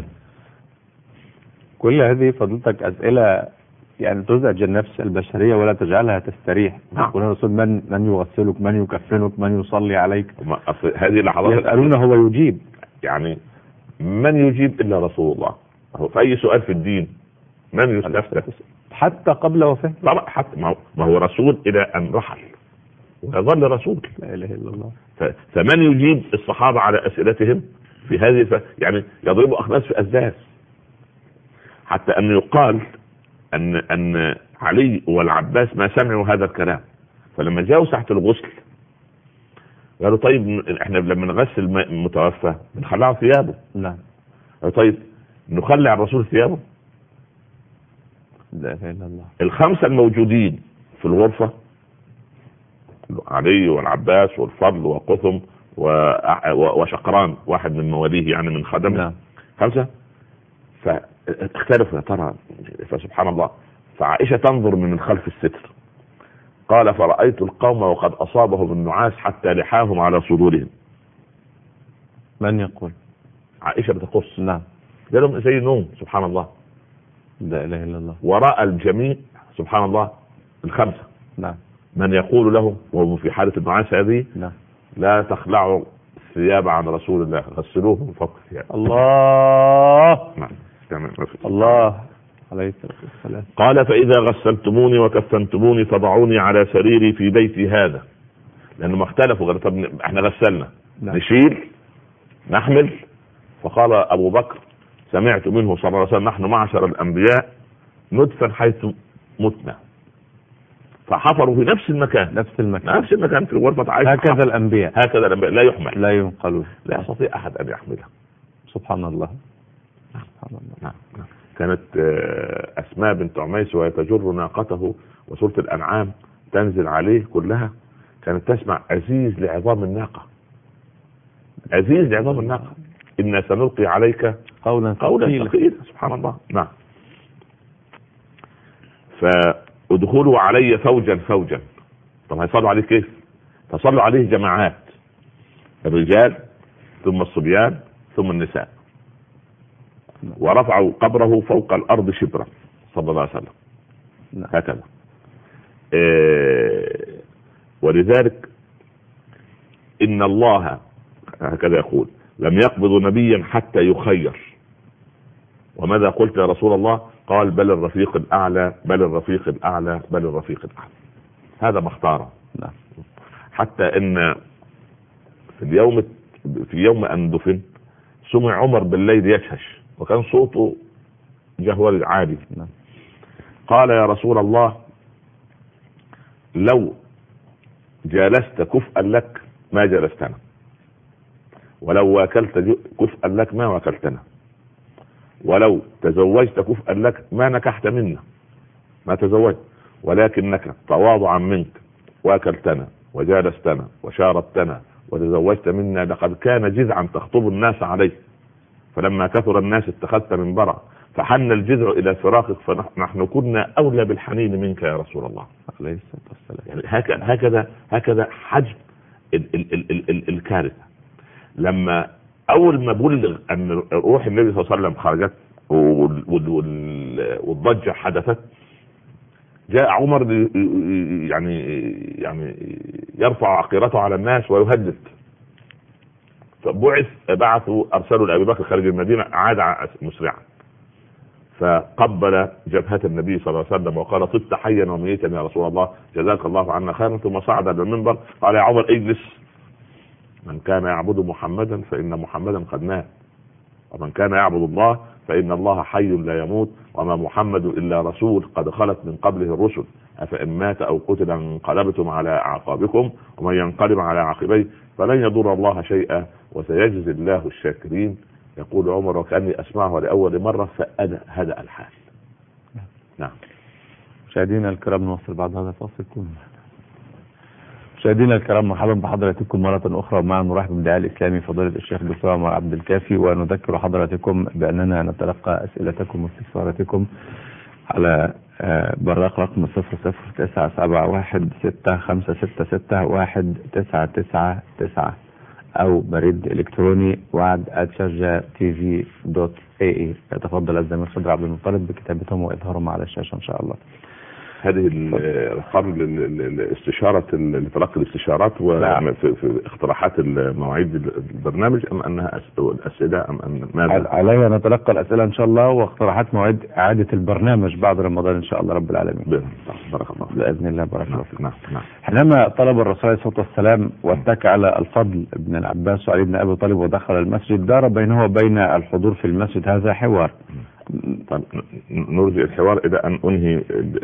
كل هذه فضلتك أسئلة يعني تزعج النفس البشرية ولا تجعلها تستريح. نعم. يقول الرسول: من من يغسلك، من يكفنك، من يصلي عليك. هذه لحظات يسألون هو يجيب. يعني من يجيب إلا رسول الله. هو في أي سؤال في الدين من يستفتى؟ حتى قبل وفاته. طبعا حتى ما هو رسول إلى أن رحل ويظل رسول. لا إله إلا الله. فمن يجيب الصحابة على أسئلتهم في هذه الف... يعني يضربوا أخناس في أسداس، حتى أن يقال أن أن علي والعباس ما سمعوا هذا الكلام. فلما جاءوا ساعة الغسل قالوا: طيب احنا لما نغسل المتوفى بنخلعه ثيابه. نعم. طيب نخلع الرسول ثيابه؟ لا اله الا الله. الخمسة الموجودين في الغرفة، علي والعباس والفضل وقثم وشقران واحد من مواليه يعني من خدمه. نعم. خمسة. فاختلفوا يا ترى، فسبحان الله. فعائشة تنظر من خلف الستر. قال: فرأيت القوم وقد أصابهم النعاس حتى لحاهم على صدورهم. من يقول؟ عائشة بتقص. نعم. لهم زي نوم. سبحان الله. لا إله إلا الله. ورأى الجميع سبحان الله الخمسة. نعم. من يقول لهم وهم في حالة النعاس هذه: نعم. لا تخلعوا الثياب عن رسول الله، غسلوه من فوق الثياب. الله. نعم. الله عليه الصلاة والسلام. قال: فإذا غسلتموني وكفنتموني فضعوني على سريري في بيتي هذا. لأنهم اختلفوا، قالوا: طب احنا غسلنا. نعم. نشيل نحمل. فقال أبو بكر: سمعت منه صلى الله عليه وسلم: نحن معشر الأنبياء ندفن حيث متنا. فحفروا في نفس المكان. نفس المكان. نفس المكان في الغرفة عائشة. هكذا الأنبياء. هكذا الأنبياء لا يحمل. لا ينقلون. لا يستطيع أحد أن يحملها. سبحان الله. سبحان الله. نعم. كانت أسماء بنت عميس وهي تجر ناقته وسورة الأنعام تنزل عليه كلها، كانت تسمع: عزيز لعظام الناقة، عزيز لعظام الناقة، إنا سنلقي عليك قولا قولا ثقيلا. سبحان الله. نعم. فادخلوا علي فوجا فوجا. طب هيصلوا عليه كيف؟ فصلوا عليه جماعات، الرجال ثم الصبيان ثم النساء، ورفعوا قبره فوق الأرض شبرا صلى الله عليه وسلم. هكذا. إيه ولذلك إن الله هكذا يقول: لم يقبض نبيا حتى يخير. وماذا قلت يا رسول الله؟ قال: بل الرفيق الأعلى، بل الرفيق الأعلى، بل الرفيق الأعلى. هذا ما اختاره. حتى إن في اليوم في يوم أن دفن سمع عمر بالليل يشهش، وكان صوته جهوري عالي. قال: يا رسول الله، لو جالست كفءا لك ما جلستنا، ولو واكلت كفءا لك ما واكلتنا، ولو تزوجت كفءا لك ما نكحت منا، ما تزوجت، ولكنك تواضعا منك واكلتنا وجالستنا وشاربتنا وتزوجت منا، لقد كان جذعا تخطب الناس عليه، فلما كثر الناس اتخذت منبرا، فحن الجذع الى فراقك، فنحن كنا اولى بالحنين منك يا رسول الله. عليه الصلاة والسلام. يعني هكذا هكذا هكذا حجم ال ال ال ال ال الكارثة. لما أول ما بلغ أن روح النبي صلى الله عليه وسلم خرجت والضجة حدثت، جاء عمر يعني يعني يرفع عقيرته على الناس ويهدد. فبعث بعثوا أرسلوا لأبي بكر خارج المدينة، عاد مسرعا فقبل جبهة النبي صلى الله عليه وسلم وقال طبت حيا وميتا يا رسول الله، جزاك الله عنا خيرا. ثم صعد على المنبر قال يا عمر اجلس، من كان يعبد محمدا فإن محمدا قد مات، ومن كان يعبد الله فإن الله حي لا يموت، وما محمد إلا رسول قد خلت من قبله الرسل، أفإن مات أو قتل انقلبتم على أعقابكم، ومن ينقلب على عقبيه فلن يضر الله شيئا وسيجزي الله الشاكرين. يقول عمر وكأني أسمعه لأول مرة فهدأ الحال. نعم. مشاهدينا الكرام، نوصل بعد هذا الفاصل. مشاهدينا الكرام، مرحبا بحضراتكم مرة أخرى مع المرحب بالداعي الإسلامي فضيلة الشيخ الدكتور عمر عبد الكافي، ونذكر حضراتكم بأننا نتلقى أسئلتكم واستفساراتكم على برق رقم صفر صفر تسعة سبعة واحد ستة خمسة ستة ستة واحد تسعة تسعة تسعة أو بريد إلكتروني وعد آت شارجة تي في دوت اي اي. يتفضل الزميل خضر عبد المطلب بكتابتهم وإظهارهم على الشاشة إن شاء الله. هذه القرن الاستشارة لتلقي الاستشارات وفي في اقتراحات المواعيد البرنامج، أم أنها الأسئلة أم أن ماذا؟ علي نتلقى الأسئلة إن شاء الله واقتراحات مواعيد إعادة البرنامج بعد رمضان إن شاء الله رب العالمين. بارك الله بإذن الله. بارك الله فيك. نعم نعم. حينما طلب الرسول عليه الصلاة والسلام واتكى على الفضل بن العباس وعلي بن أبي طالب ودخل المسجد، دار بينه وبين الحضور في المسجد هذا حوار. طيب نرجع الحوار إلى أن أنهي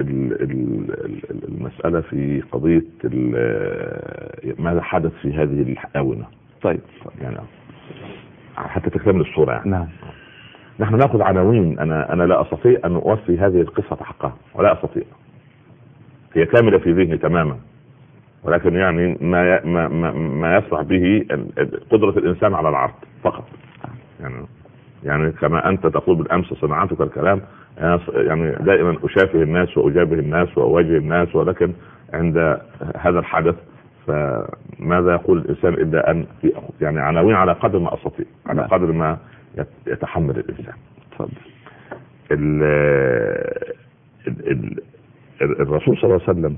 المسألة في قضية ماذا حدث في هذه الآونة. طيب يعني حتى تكتمل الصورة يعني. نعم. نحن نأخذ عناوين. أنا أنا لا أستطيع أن أوفي هذه القصة حقها، ولا أستطيع. هي كاملة في ذهني تماما، ولكن يعني ما ما ما, ما يصلح به قدرة الإنسان على العرض فقط. يعني يعني كما أنت تقول بالأمس صناعتك الكلام، يعني دائما أشافه الناس وأجابه الناس وأواجه الناس، ولكن عند هذا الحدث فماذا يقول الإنسان إلا أن يعني عناوين على قدر ما أستطيع، على قدر ما يتحمل الإنسان. تفضل. الرسول صلى الله عليه وسلم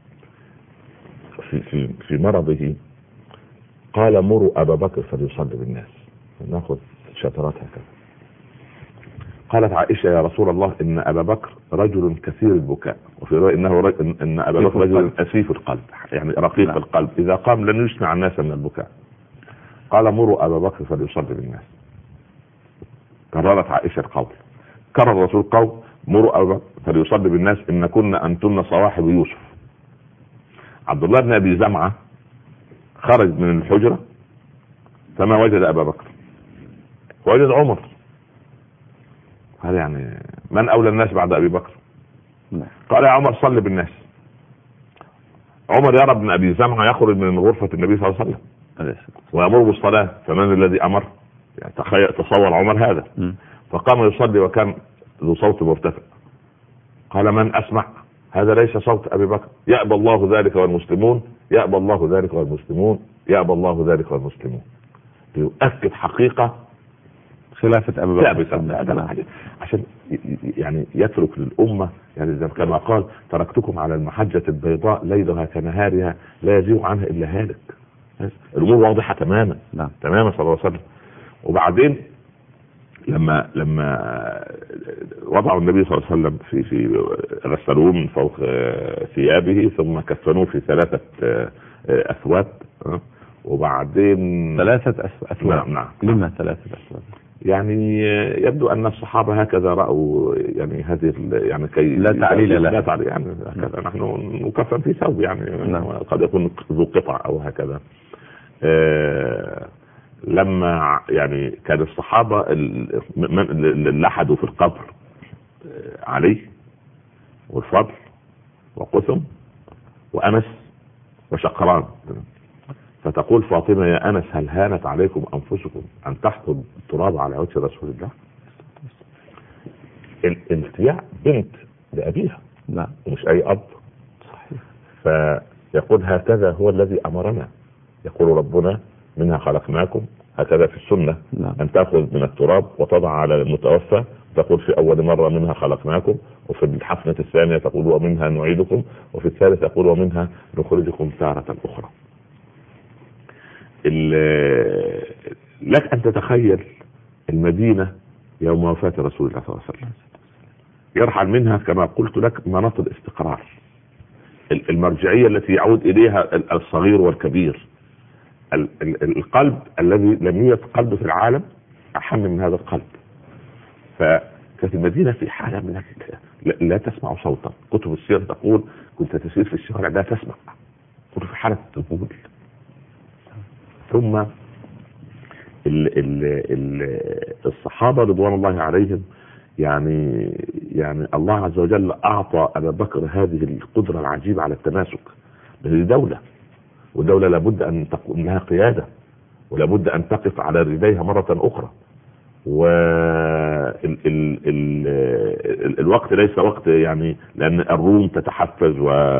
في في في مرضه قال مروا أبا بكر فليصلي بالناس. نأخذ شطرات هكذا. قالت عائشة يا رسول الله إن أبا بكر رجل كثير البكاء، وفي رواية إنه رجل إن أبا بكر رجل أسيف القلب، يعني رقيق لا. القلب إذا قام لن يسمع الناس من البكاء. قال مروا أبا بكر فليصلي بالناس. كررت عائشة القول، كرر الرسول القول مروا أبا بكر فليصلي بالناس إن كنا أنتن صواحب يوسف. عبد الله بن أبي زمعة خرج من الحجرة فما وجد أبا بكر، وجد عمر. هذا يعني من أولى الناس بعد أبي بكر؟ قال يا عمر صل بالناس. عمر يرى ابن أبي زمعة يخرج من غرفة النبي صلى الله عليه وسلم ويأمر بالصلاة، فمن الذي أمر؟ يعني تخيل تصور عمر هذا. فقام يصلي وكان ذو صوت مرتفع. قال من أسمع؟ هذا ليس صوت أبي بكر. يأبى الله ذلك والمسلمون، يأبى الله ذلك والمسلمون، يأبى الله ذلك والمسلمون. يؤكد حقيقة خلافة أبي بكر عشان يعني يترك للأمة، يعني كما قال تركتكم على المحجة البيضاء ليلها كنهارها لا يزيغ عنها إلا هالك. الأمور واضحة تماما. نعم. تماما صلى الله عليه وسلم. وبعدين لما لما وضعوا النبي صلى الله عليه وسلم في في غسلوه من فوق ثيابه ثم كفنوه في ثلاثة أثواب، وبعدين ثلاثة أثواب. نعم نعم. لما ثلاثة أثواب؟ يعني يبدو أن الصحابة هكذا رأوا يعني هذه يعني كي لا تعليل لا تعليل يعني هكذا. نحن نكفن في ثوب يعني نعم. قد يكون ذو قطع أو هكذا. آه لما يعني كان الصحابة اللي لحدوا في القبر علي والفضل وقثم وأنس وشقران، فتقول فاطمة يا أنس هل هانت عليكم أنفسكم أن تحطوا التراب على وجه رسول الله؟ الالتياء بنت لأبيها. نعم. مش أي أب. صحيح. فيقول هكذا هو الذي أمرنا، يقول ربنا منها خلقناكم، هكذا في السنة نعم. أن تأخذ من التراب وتضع على المتوفى، تقول في أول مرة منها خلقناكم، وفي الحفنة الثانية تقول ومنها نعيدكم، وفي الثالثة تقول ومنها نخرجكم تارة أخرى. لك أن تتخيل المدينة يوم وفاة رسول الله صلى الله عليه وسلم، يرحل منها كما قلت لك مناط الاستقرار، المرجعية التي يعود إليها الصغير والكبير، القلب الذي لم يوجد قلب في العالم أحن من هذا القلب. فكانت المدينة في حالة من لا تسمع صوتا، كتب السير تقول كنت تسير في الشوارع لا تسمع، كنت في حالة ذهول. ثم ال ال ال الصحابة رضوان الله عليهم، يعني يعني الله عز وجل أعطى أبا بكر هذه القدرة العجيبة على التماسك. هذه دولة، والدولة لابد أن تكون لها قيادة، ولابد أن تقف على رجليها مرة أخرى. والوقت ليس وقت يعني، لأن الروم تتحفز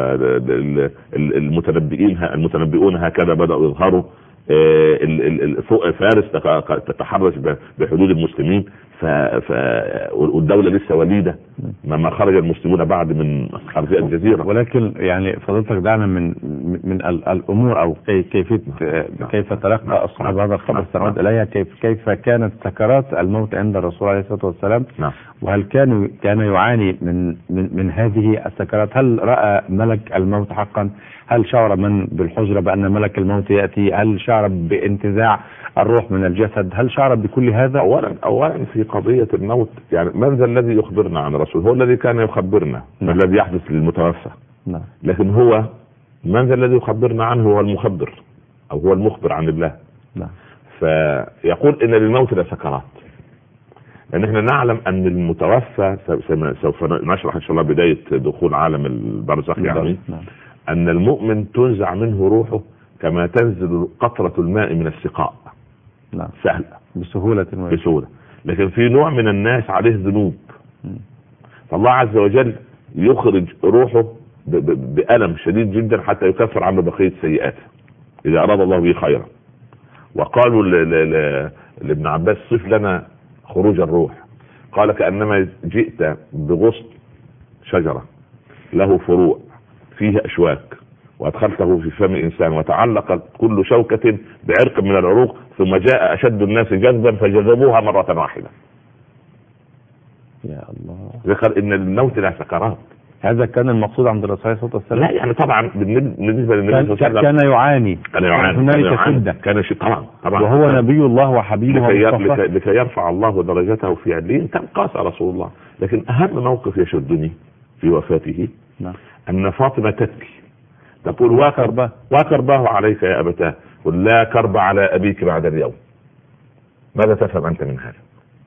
والمتنبئين المتنبئون هكذا بدأوا يظهروا، فوق فارس تتحرش بحدود المسلمين، والدولة لسه وليدة لما خرج المسلمون بعد من خارج الجزيرة. ولكن يعني فضلتك دعنا من من الأمور أو كيف كيف تلقى الصحابة هذا الخبر سنعود إليها. كيف كيف كانت سكرات الموت عند الرسول عليه الصلاة والسلام؟ نعم. وهل كان كان يعاني من من من هذه السكرات؟ هل رأى ملك الموت حقا؟ هل شعر من بالحجرة بأن ملك الموت يأتي؟ هل شعر بانتزاع الروح من الجسد؟ هل شعر بكل هذا؟ أولا أولا في قضية الموت، يعني من ذا الذي يخبرنا عن الرسول؟ هو الذي كان يخبرنا ما الذي يحدث للمتوفى. نعم. لكن هو من ذا الذي يخبرنا عنه؟ هو المخبر أو هو المخبر عن الله. نعم. فيقول إن للموت لسكرات، لأن احنا نعلم أن المتوفى سوف نشرح إن شاء الله بداية دخول عالم البرزخ، يعني نعم. أن المؤمن تنزع منه روحه كما تنزل قطرة الماء من السقاء. نعم. سهل بسهولة بسهولة. لكن في نوع من الناس عليه ذنوب، فالله عز وجل يخرج روحه بألم شديد جدا حتى يكفر عنه بقية سيئاته إذا أراد الله به خيرا. وقالوا لابن عباس صف لنا خروج الروح، قال كأنما جئت بغصن شجرة له فروع فيه أشواك، وأدخلته في فم إنسان وتعلقت كل شوكة بعرق من العروق، ثم جاء أشد الناس جذبا فجذبوها مرة واحدة. يا الله. ذكر إن الموت لا سكرات. هذا كان المقصود عند الرسول صلى الله عليه وسلم؟ لا يعني طبعا بالنسبة للنبي صلى الله عليه وسلم كان يعاني، كان يعاني هنالك شدة، كان شيء طبعا طبعا وهو نبي الله وحبيبه لكي, لكي يرفع الله درجته في عليين كان قاسى رسول الله. لكن أهم موقف يشدني في وفاته نعم. أن فاطمة تبكي تقول واكربه واكربه عليك يا أبتاه، قل لا كرب على أبيك بعد اليوم. ماذا تفهم أنت من هذا؟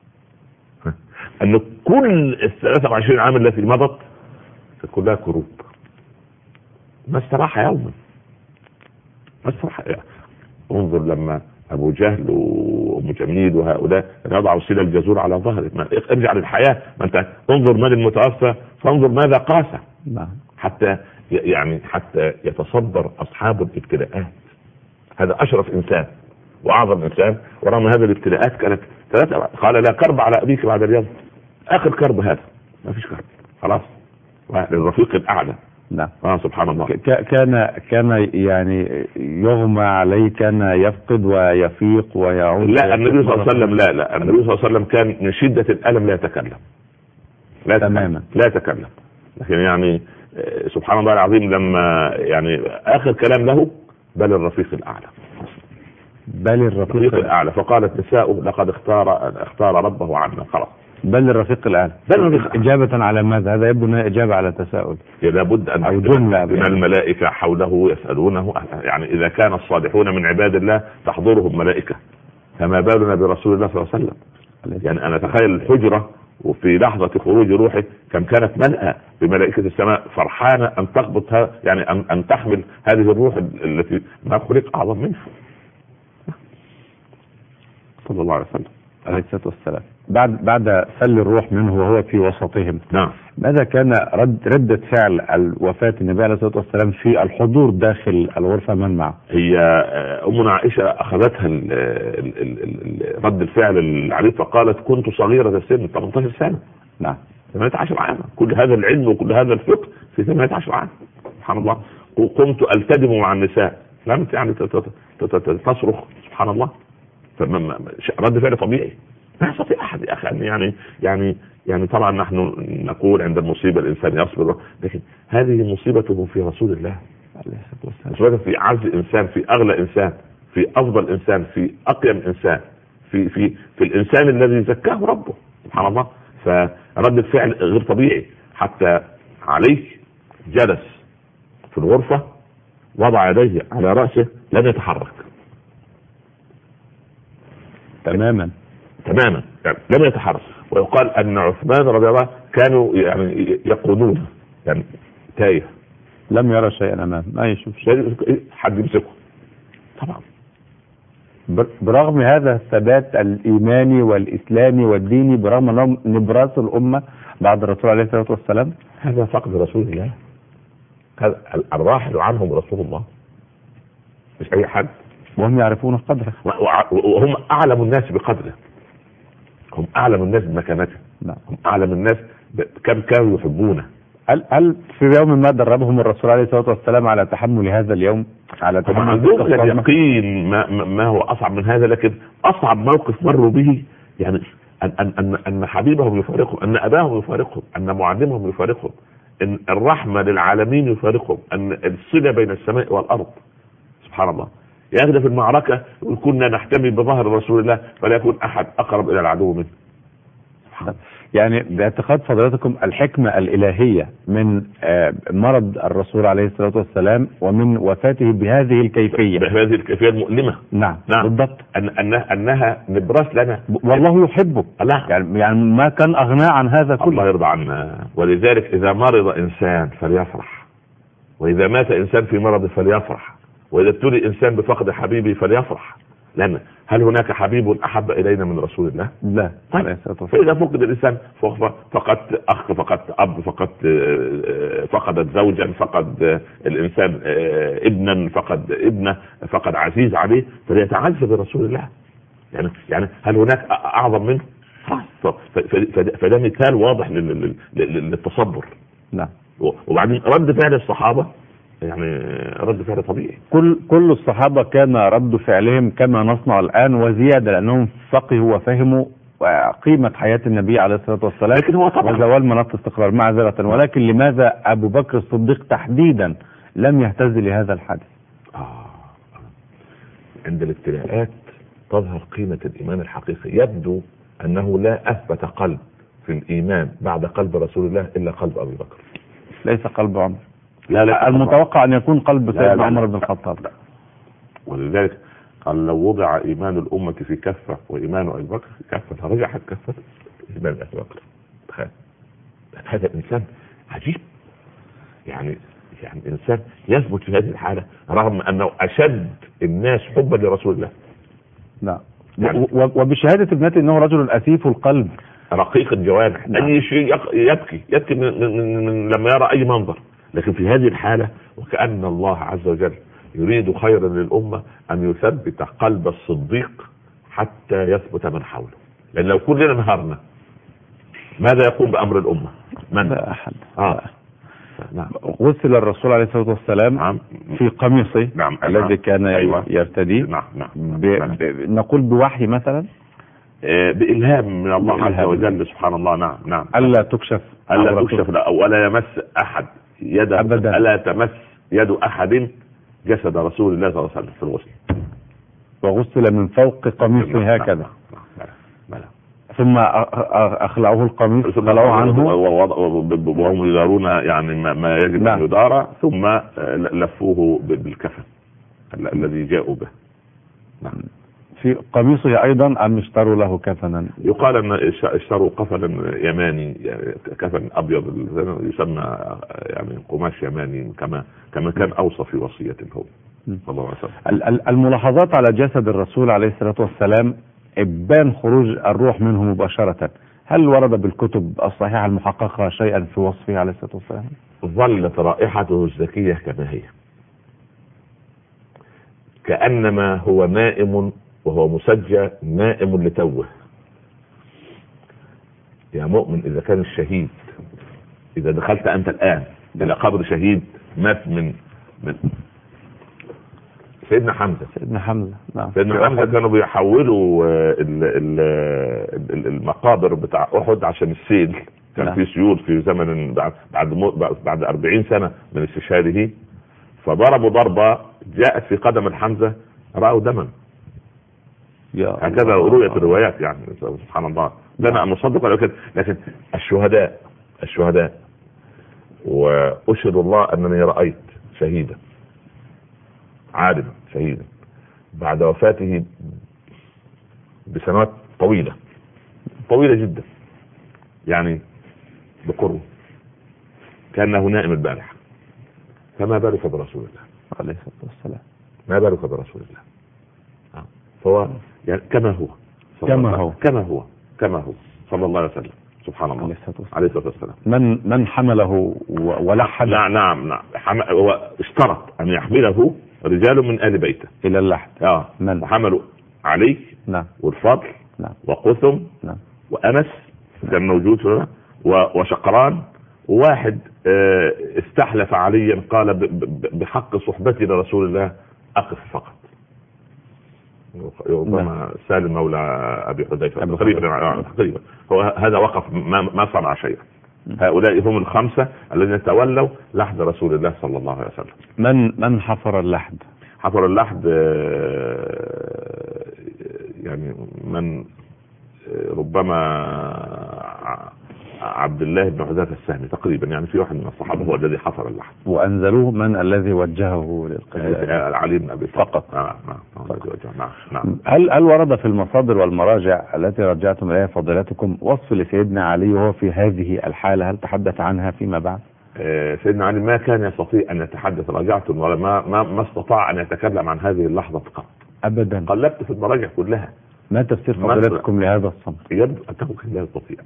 أن كل الثلاثة وعشرين عام التي مضت كلها كروب، ما استراح يوما، ما استراح. انظر لما أبو جهل وأم جميل وهؤلاء يضعوا سيل الجزور على ظهره، ارجع للحياة، ما أنت انظر من المتوفى فانظر ماذا قاسى، حتى يعني حتى يتصبر أصحاب الابتلاءات. هذا أشرف إنسان وأعظم إنسان، ورغم هذه الابتلاءات كانت ثلاثة. قال لا كرب على أبيك بعد اليوم، آخر كرب هذا، ما فيش كرب خلاص، للرفيق الأعلى. نعم. آه سبحان الله. كان كان يعني يغمى عليه، كان يفقد ويفيق ويعود. لا النبي صلى الله عليه وسلم لا لا النبي صلى الله عليه وسلم كان من شدة الألم لا يتكلم، لا تماما لا يتكلم. لكن يعني سبحان الله العظيم لما يعني آخر كلام له بل الرفيق الأعلى، بل الرفيق الأعلى. فقالت نساء لقد اختار اختار ربه عنا، خلاص بل الرفيق الأعلى. بل إجابة على ماذا؟ هذا يبدو أنها إجابة على تساؤل. لابد أن أو جملة من الملائكة حوله يسألونه، يعني إذا كان الصالحون من عباد الله تحضرهم ملائكة، فما بالنا برسول الله صلى الله عليه وسلم. يعني أنا أتخيل الحجرة وفي لحظة خروج روحه كم كانت ملأة بملائكة السماء فرحانة أن تقبضها، يعني أن, أن تحمل هذه الروح التي ما خلق أعظم منها صلى الله عليه وسلم. عليه الصلاة والسلام بعد بعد سل الروح منه وهو في وسطهم. نعم. ماذا كان رد ردة فعل الوفاة النبي عليه الصلاة والسلام في الحضور داخل الغرفة من معه؟ هي أمنا عائشة أخذتها ال ال ال رد الفعل العنيف فقالت كنت صغيرة السن ثمانية عشر سنة. نعم. ثمانية عشر عاما، كل هذا العلم وكل هذا الفقه في ثمانية عشر عام. سبحان الله. قمت ألتدم مع النساء، لم يعني تصرخ سبحان الله. رد فعل طبيعي ما يستطيع أحد يا أخي يعني يعني يعني طبعا نحن نقول عند المصيبة الإنسان يصبر، لكن هذه مصيبته في رسول الله، مصيبته في أعز إنسان، في أغلى إنسان، في أفضل إنسان، في أقيم إنسان، في في في الإنسان الذي زكاه ربه سبحان الله. فرد الفعل غير طبيعي. حتى عليه جلس في الغرفة وضع يديه على رأسه لم يتحرك تماما تماما يعني لم يتحرك. ويقال أن عثمان رضي الله عنه كانوا يعني يقودون يعني تايه، لم يرى شيئا أمامه، ما يشوف شيء حد يمسكه طبعا. برغم هذا الثبات الإيماني والإسلامي والديني، برغم أنهم نبراس الأمة بعد الرسول عليه الصلاة والسلام، هذا فقد رسول الله. هذا الراحل عنهم رسول الله مش أي حد، وهم يعرفون قدره وهم أعلم الناس بقدره، هم أعلم الناس بمكانته. نعم. هم أعلم الناس كم كانوا يحبونه. هل هل في يوم ما دربهم الرسول عليه الصلاة والسلام على تحمل هذا اليوم، على تحمل عندهم اليقين ما, ما هو أصعب من هذا، لكن أصعب موقف مروا به يعني أن أن أن, أن حبيبهم يفارقهم، أن أباهم يفارقهم، أن معلمهم يفارقهم، أن الرحمة للعالمين يفارقهم، أن الصلة بين السماء والأرض سبحان الله. يأخذ في المعركة كنا نحتمي بظهر رسول الله فلا يكون أحد أقرب إلى العدو منه. يعني باعتقاد فضيلتكم الحكمة الإلهية من مرض الرسول عليه الصلاة والسلام ومن وفاته بهذه الكيفية، بهذه الكيفية المؤلمة. نعم. نعم بالضبط. أن أنها, أنها نبراس لنا، والله يحبه. لا. يعني يعني ما كان أغنى عن هذا كله. الله يرضى عنا. ولذلك إذا مرض إنسان فليفرح، وإذا مات إنسان في مرض فليفرح، وإذا ابتلي إنسان بفقد حبيبه فليفرح. لأن هل هناك حبيب أحب إلينا من رسول الله؟ لا. طيب. فإذا فقد الإنسان فقد أخ، فقد أب، فقد فقدت زوجا، فقد الإنسان ابنا، فقد ابنه، فقد عزيز عليه، فليتعز برسول الله. يعني يعني هل هناك أعظم منه؟ فده مثال واضح للتصبر. نعم. وبعدين رد فعل الصحابة يعني رد فعل طبيعي. كل كل الصحابة كان رد فعلهم كما نصنع الآن وزيادة، لأنهم فقهوا وفهموا قيمة حياة النبي عليه الصلاة والسلام، لكن هو طبعا وزوال مناط استقرار معذرة. ولكن لماذا أبو بكر الصديق تحديدا لم يهتز لهذا الحدث؟ آه. عند الابتلاءات تظهر قيمة الإيمان الحقيقي. يبدو أنه لا أثبت قلب في الإيمان بعد قلب رسول الله إلا قلب أبي بكر، ليس قلب عمر. لا لا المتوقع أن يكون قلب سيدنا عمر بن الخطاب. ولذلك قال لو وضع إيمان الأمة في كفة وإيمان أبي بكر في كفة لرجحت كفة إيمان أبي بكر. تخيل هذا الإنسان عجيب، يعني يعني إنسان يثبت في هذه الحالة رغم أنه أشد الناس حبا لرسول الله. نعم. يعني وبشهادة ابنته أنه رجل أسيف القلب رقيق الجوانح. نعم. أي شيء يبكي يبكي من, من, من لما يرى أي منظر. لكن في هذه الحالة وكأن الله عز وجل يريد خيرا للأمة أن يثبت قلب الصديق حتى يثبت من حوله. لأن لو كلنا انهارنا ماذا يقوم بأمر الأمة؟ من؟ لا أحد. آه. نعم. غسل الرسول عليه الصلاة والسلام نعم. في قميصه نعم. الذي كان أيوة. يرتديه. نعم. نعم. ب... ب... نقول بوحي مثلا، بإلهام من الله عز وجل سبحان الله. نعم. نعم. ألا تكشف ألا تكشف لا ولا يمس أحد يده أبدا. ألا تمس يد أحد جسد رسول الله صلى الله عليه وسلم في الغسل. وغسل من فوق قميصه هكذا. ثم أخلعوه القميص خلعوه عنه وهم يدارون يعني ما يجب أن يدار، ثم لفوه بالكفن الذي جاءوا به. نعم. في قميصه أيضا أم اشتروا له كفنا؟ يقال أن اشتروا كفنا يماني، يعني كفن أبيض يسمى يعني قماش يماني كما كما كان أوصى في وصيته هو صلى الله عليه وسلم. الملاحظات على جسد الرسول عليه الصلاة والسلام إبان خروج الروح منه مباشرة، هل ورد بالكتب الصحيحة المحققة شيئا في وصفه عليه الصلاة والسلام؟ ظلت رائحته الزكية كما هي، كأنما هو نائم وهو مسجى نائم لتوه. يا مؤمن، إذا كان الشهيد، إذا دخلت أنت الآن إلى قبر شهيد مات من من سيدنا حمزة سيدنا حمزة نعم. سيدنا حمزة كانوا بيحولوا المقابر بتاع أحد عشان السيل، كان في سيول في زمن بعد بعد بعد أربعين سنة من استشهاده، فضربوا ضربة جاءت في قدم الحمزة رأوا دما. هكذا رؤية الروايات يعني، سبحان الله. لا أنا مصدق ولا كده، لكن الشهداء الشهداء وأشهد الله أنني رأيت شهيدا عالما شهيدا بعد وفاته بسنوات طويلة طويلة جدا، يعني بقرب كأنه نائم البارحة. فما بالك برسول الله عليه الصلاة والسلام، ما بالك برسول الله. فهو يعني كما هو كما هو كما هو كما هو صلى الله عليه وسلم، سبحان الله عليه الصلاة والسلام. من من حمله ولحد؟ نعم نعم نعم هو اشترط أن يحمله رجال من آل بيته إلى اللحد. اه من وحملوا علي نعم والفضل نعم وقثم نعم وأنس كان موجود هنا وشقران، وواحد اه استحلف عليا قال بحق صحبتي لرسول الله أقف فقط. ربما سالم مولى أبي حذيفة تقريبا تقريبا هو هذا وقف ما, ما صنع شيئا. هؤلاء هم الخمسة الذين تولوا لحد رسول الله صلى الله عليه وسلم. من من حفر اللحد؟ حفر اللحد يعني من ربما عبد الله بن حذافة السهمي تقريبا، يعني في واحد من الصحابة هو الذي حفر اللحد. وأنزلوه من الذي وجهه للقتال؟ علي بن أبي فقط. آه نعم. نعم. نعم. هل هل ورد في المصادر والمراجع التي رجعتم إليها فضيلتكم وصف لسيدنا علي وهو في هذه الحالة؟ هل تحدث عنها فيما بعد؟ آه سيدنا علي ما كان يستطيع أن يتحدث، رجعت ولا ما ما ما استطاع أن يتكلم عن هذه اللحظة قط أبدا. قلبت في المراجع كلها. ما تفسير فضيلتكم لهذا الصمت؟ يبدو أنه كان لا يستطيع.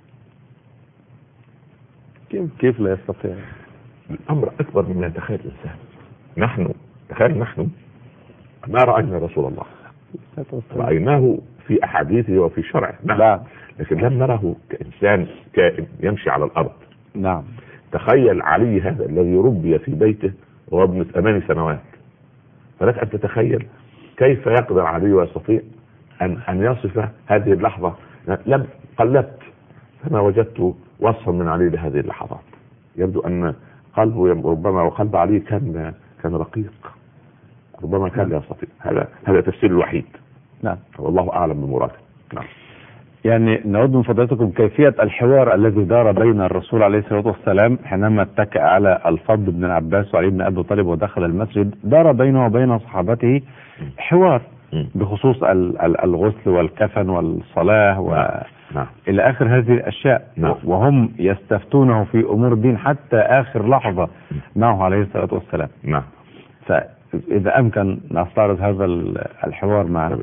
كيف كيف لا يستطيع؟ الأمر أكبر مما يتخيل الإنسان. نحن تخيل نحن ما رأينا رسول الله، رأيناه في أحاديثه وفي شرعه نعم، لكن لم نره كإنسان كائن يمشي على الأرض. نعم. تخيل علي هذا الذي ربي في بيته وهو ابن ثمان سنوات، فلك أن تتخيل كيف يقدر علي ويستطيع أن أن يصف هذه اللحظة. لم قلبت فما وجدت وصفا من علي لهذه اللحظات. يبدو أن قلبه ربما وقلب علي كان كان رقيق، ربما كان لا يستطيع. هذا هذا التفسير الوحيد. نعم. والله أعلم بمراده. نعم. يعني نود من فضيلتكم كيفية الحوار الذي دار بين الرسول عليه الصلاة والسلام حينما اتكأ على الفضل بن العباس وعلي بن أبي طالب ودخل المسجد، دار بينه وبين صحابته حوار بخصوص الغسل والكفن والصلاة و نعم. إلى آخر هذه الأشياء. نعم. وهم يستفتونه في أمور الدين حتى آخر لحظة معه عليه الصلاة والسلام. نعم. فإذا أمكن نستعرض هذا الحوار معه.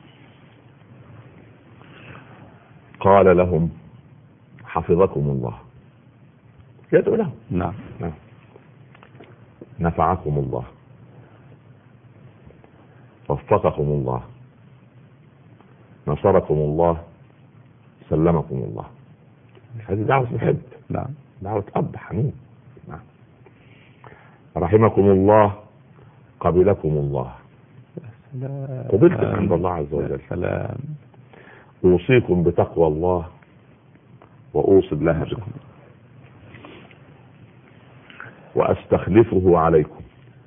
قال لهم حفظكم الله، يدعو لهم. نعم. نعم. نفعكم الله، وفقكم الله، نصركم الله، سلمكم الله. هذه دعوة محب. نعم. دعوة أب حنين. نعم. رحمكم الله، قبلكم الله، قبلتم عند الله عز وجل. سلام. أوصيكم بتقوى الله وأوصي الله بكم وأستخلفه عليكم،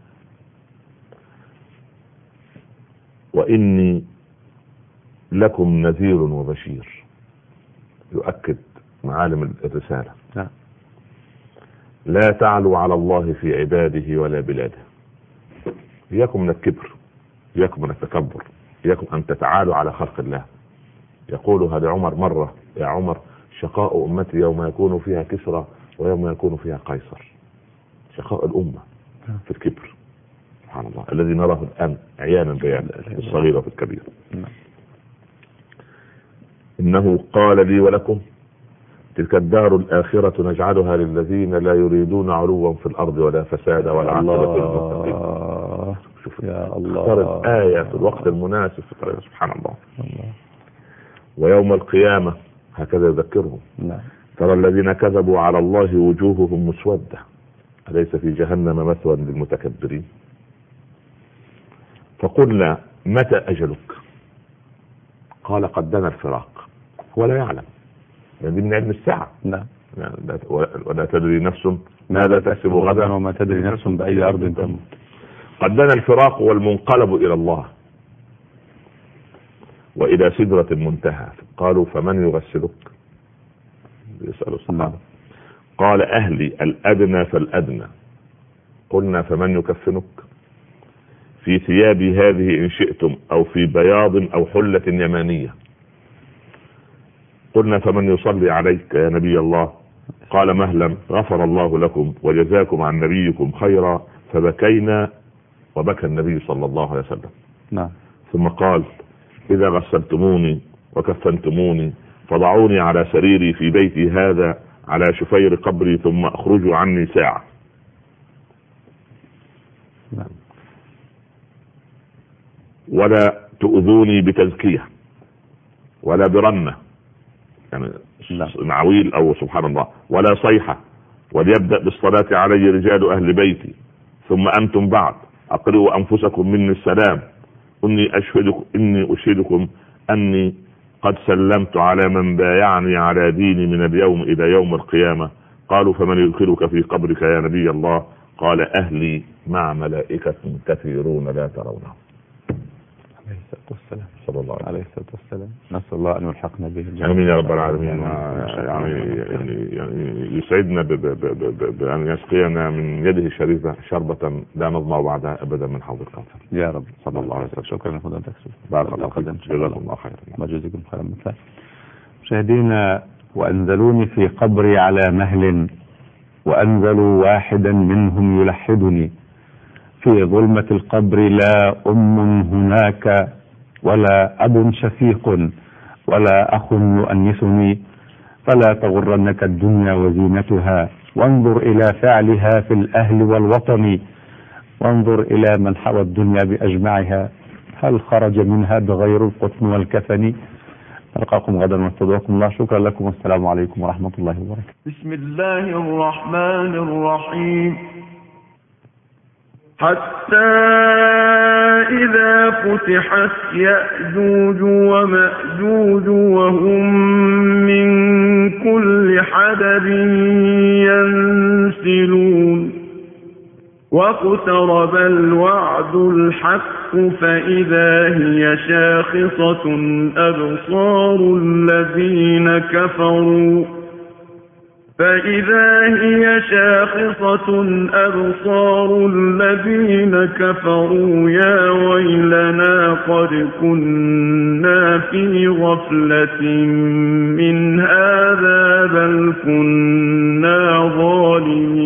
وإني لكم نذير وبشير. يؤكد معالم الرسالة. نعم. لا تعلوا على الله في عباده ولا بلاده. إياكم من الكبر، إياكم من التكبر، إياكم أن تتعالوا على خلق الله. يقولها لعمر مرة: يا عمر، شقاء أمتي يوم يكون فيها كسرى ويوم يكون فيها قيصر. شقاء الأمة في الكبر، سبحان الله، الذي نراه الآن عيانا بيانا في الصغير وفي الكبير. إنه قال لي ولكم تلك الدار الآخرة نجعلها للذين لا يريدون علوا في الأرض ولا فسادا والعاقبة للمتقين. شوف يا الله، اختار الآية في الوقت المناسب في طريق سبحان الله. الله. ويوم القيامة هكذا يذكرهم. نعم. ترى الذين كذبوا على الله وجوههم مسودة أليس في جهنم مثوى للمتكبرين. فقلنا متى أجلك؟ قال قد دنا الفراق. هو لا يعلم، يعني من علم الساعة. نعم. يعني ولا تدري نفس ماذا تكسب غدا وما تدري نفس بأي أرض تموت. قد دنا الفراق والمنقلب إلى الله وإلى سدرة المنتهى. قالوا فمن يغسلك؟ يسأل الصحابة. قال أهلي الأدنى فالأدنى. قلنا فمن يكفنك؟ في ثيابي هذه إن شئتم أو في بياض أو حلة يمانية. قلنا فمن يصلي عليك يا نبي الله؟ قال مهلا غفر الله لكم وجزاكم عن نبيكم خيرا. فبكينا وبكى النبي صلى الله عليه وسلم. نعم. ثم قال إذا غسلتموني وكفنتموني فضعوني على سريري في بيتي هذا على شفير قبري ثم اخرجوا عني ساعة. نعم. ولا تؤذوني بتزكية ولا برنة، يعني معويل او سبحان الله، ولا صيحة. وليبدأ بالصلاة علي رجال اهل بيتي ثم انتم بعد. اقرئوا انفسكم مني السلام. اني اشهدكم اني اشهدكم اني قد سلمت على من بايعني على ديني من اليوم الى يوم القيامة. قالوا فمن يدخلك في قبرك يا نبي الله؟ قال اهلي مع ملائكة كثيرون لا ترونهم. عليه الصلاة والسلام. صلى الله عليه الصلاة والسلام. نسأل الله أن يلحقنا به. آمين يا رب العالمين. يعني يعني يعني يسعدنا بأن يسقينا من يده الشريفة شربة لا نظمأ بعدها أبدا من حوض الكوثر يا رب. صلى الله عليه وسلم. شكرا لحضرتك. بارك الله فيك. جزاكم الله خيرا. ما جزاكم خيرا مثله. مشاهدينا، وأنزلوني في قبري على مهل وأنزلوا واحدا منهم يلحدني. في ظلمة القبر لا أم هناك ولا أب شفيق ولا أخ يؤنسني. فلا تغرنك الدنيا وزينتها وانظر إلى فعلها في الأهل والوطن. وانظر إلى من حوى الدنيا بأجمعها هل خرج منها بغير القطن والكفن. ألقاكم غدا واستودعكم الله. شكرا لكم والسلام عليكم ورحمة الله وبركاته. بسم الله الرحمن الرحيم. حتى إذا فتحت يأجوج ومأجوج وهم من كل حدب ينسلون. واقترب الوعد الحق فإذا هي شاخصة أبصار الذين كفروا فإذا هي شاخصة أبصار الذين كفروا يا ويلنا قد كنا في غفلة من هذا بل كنا ظالمين.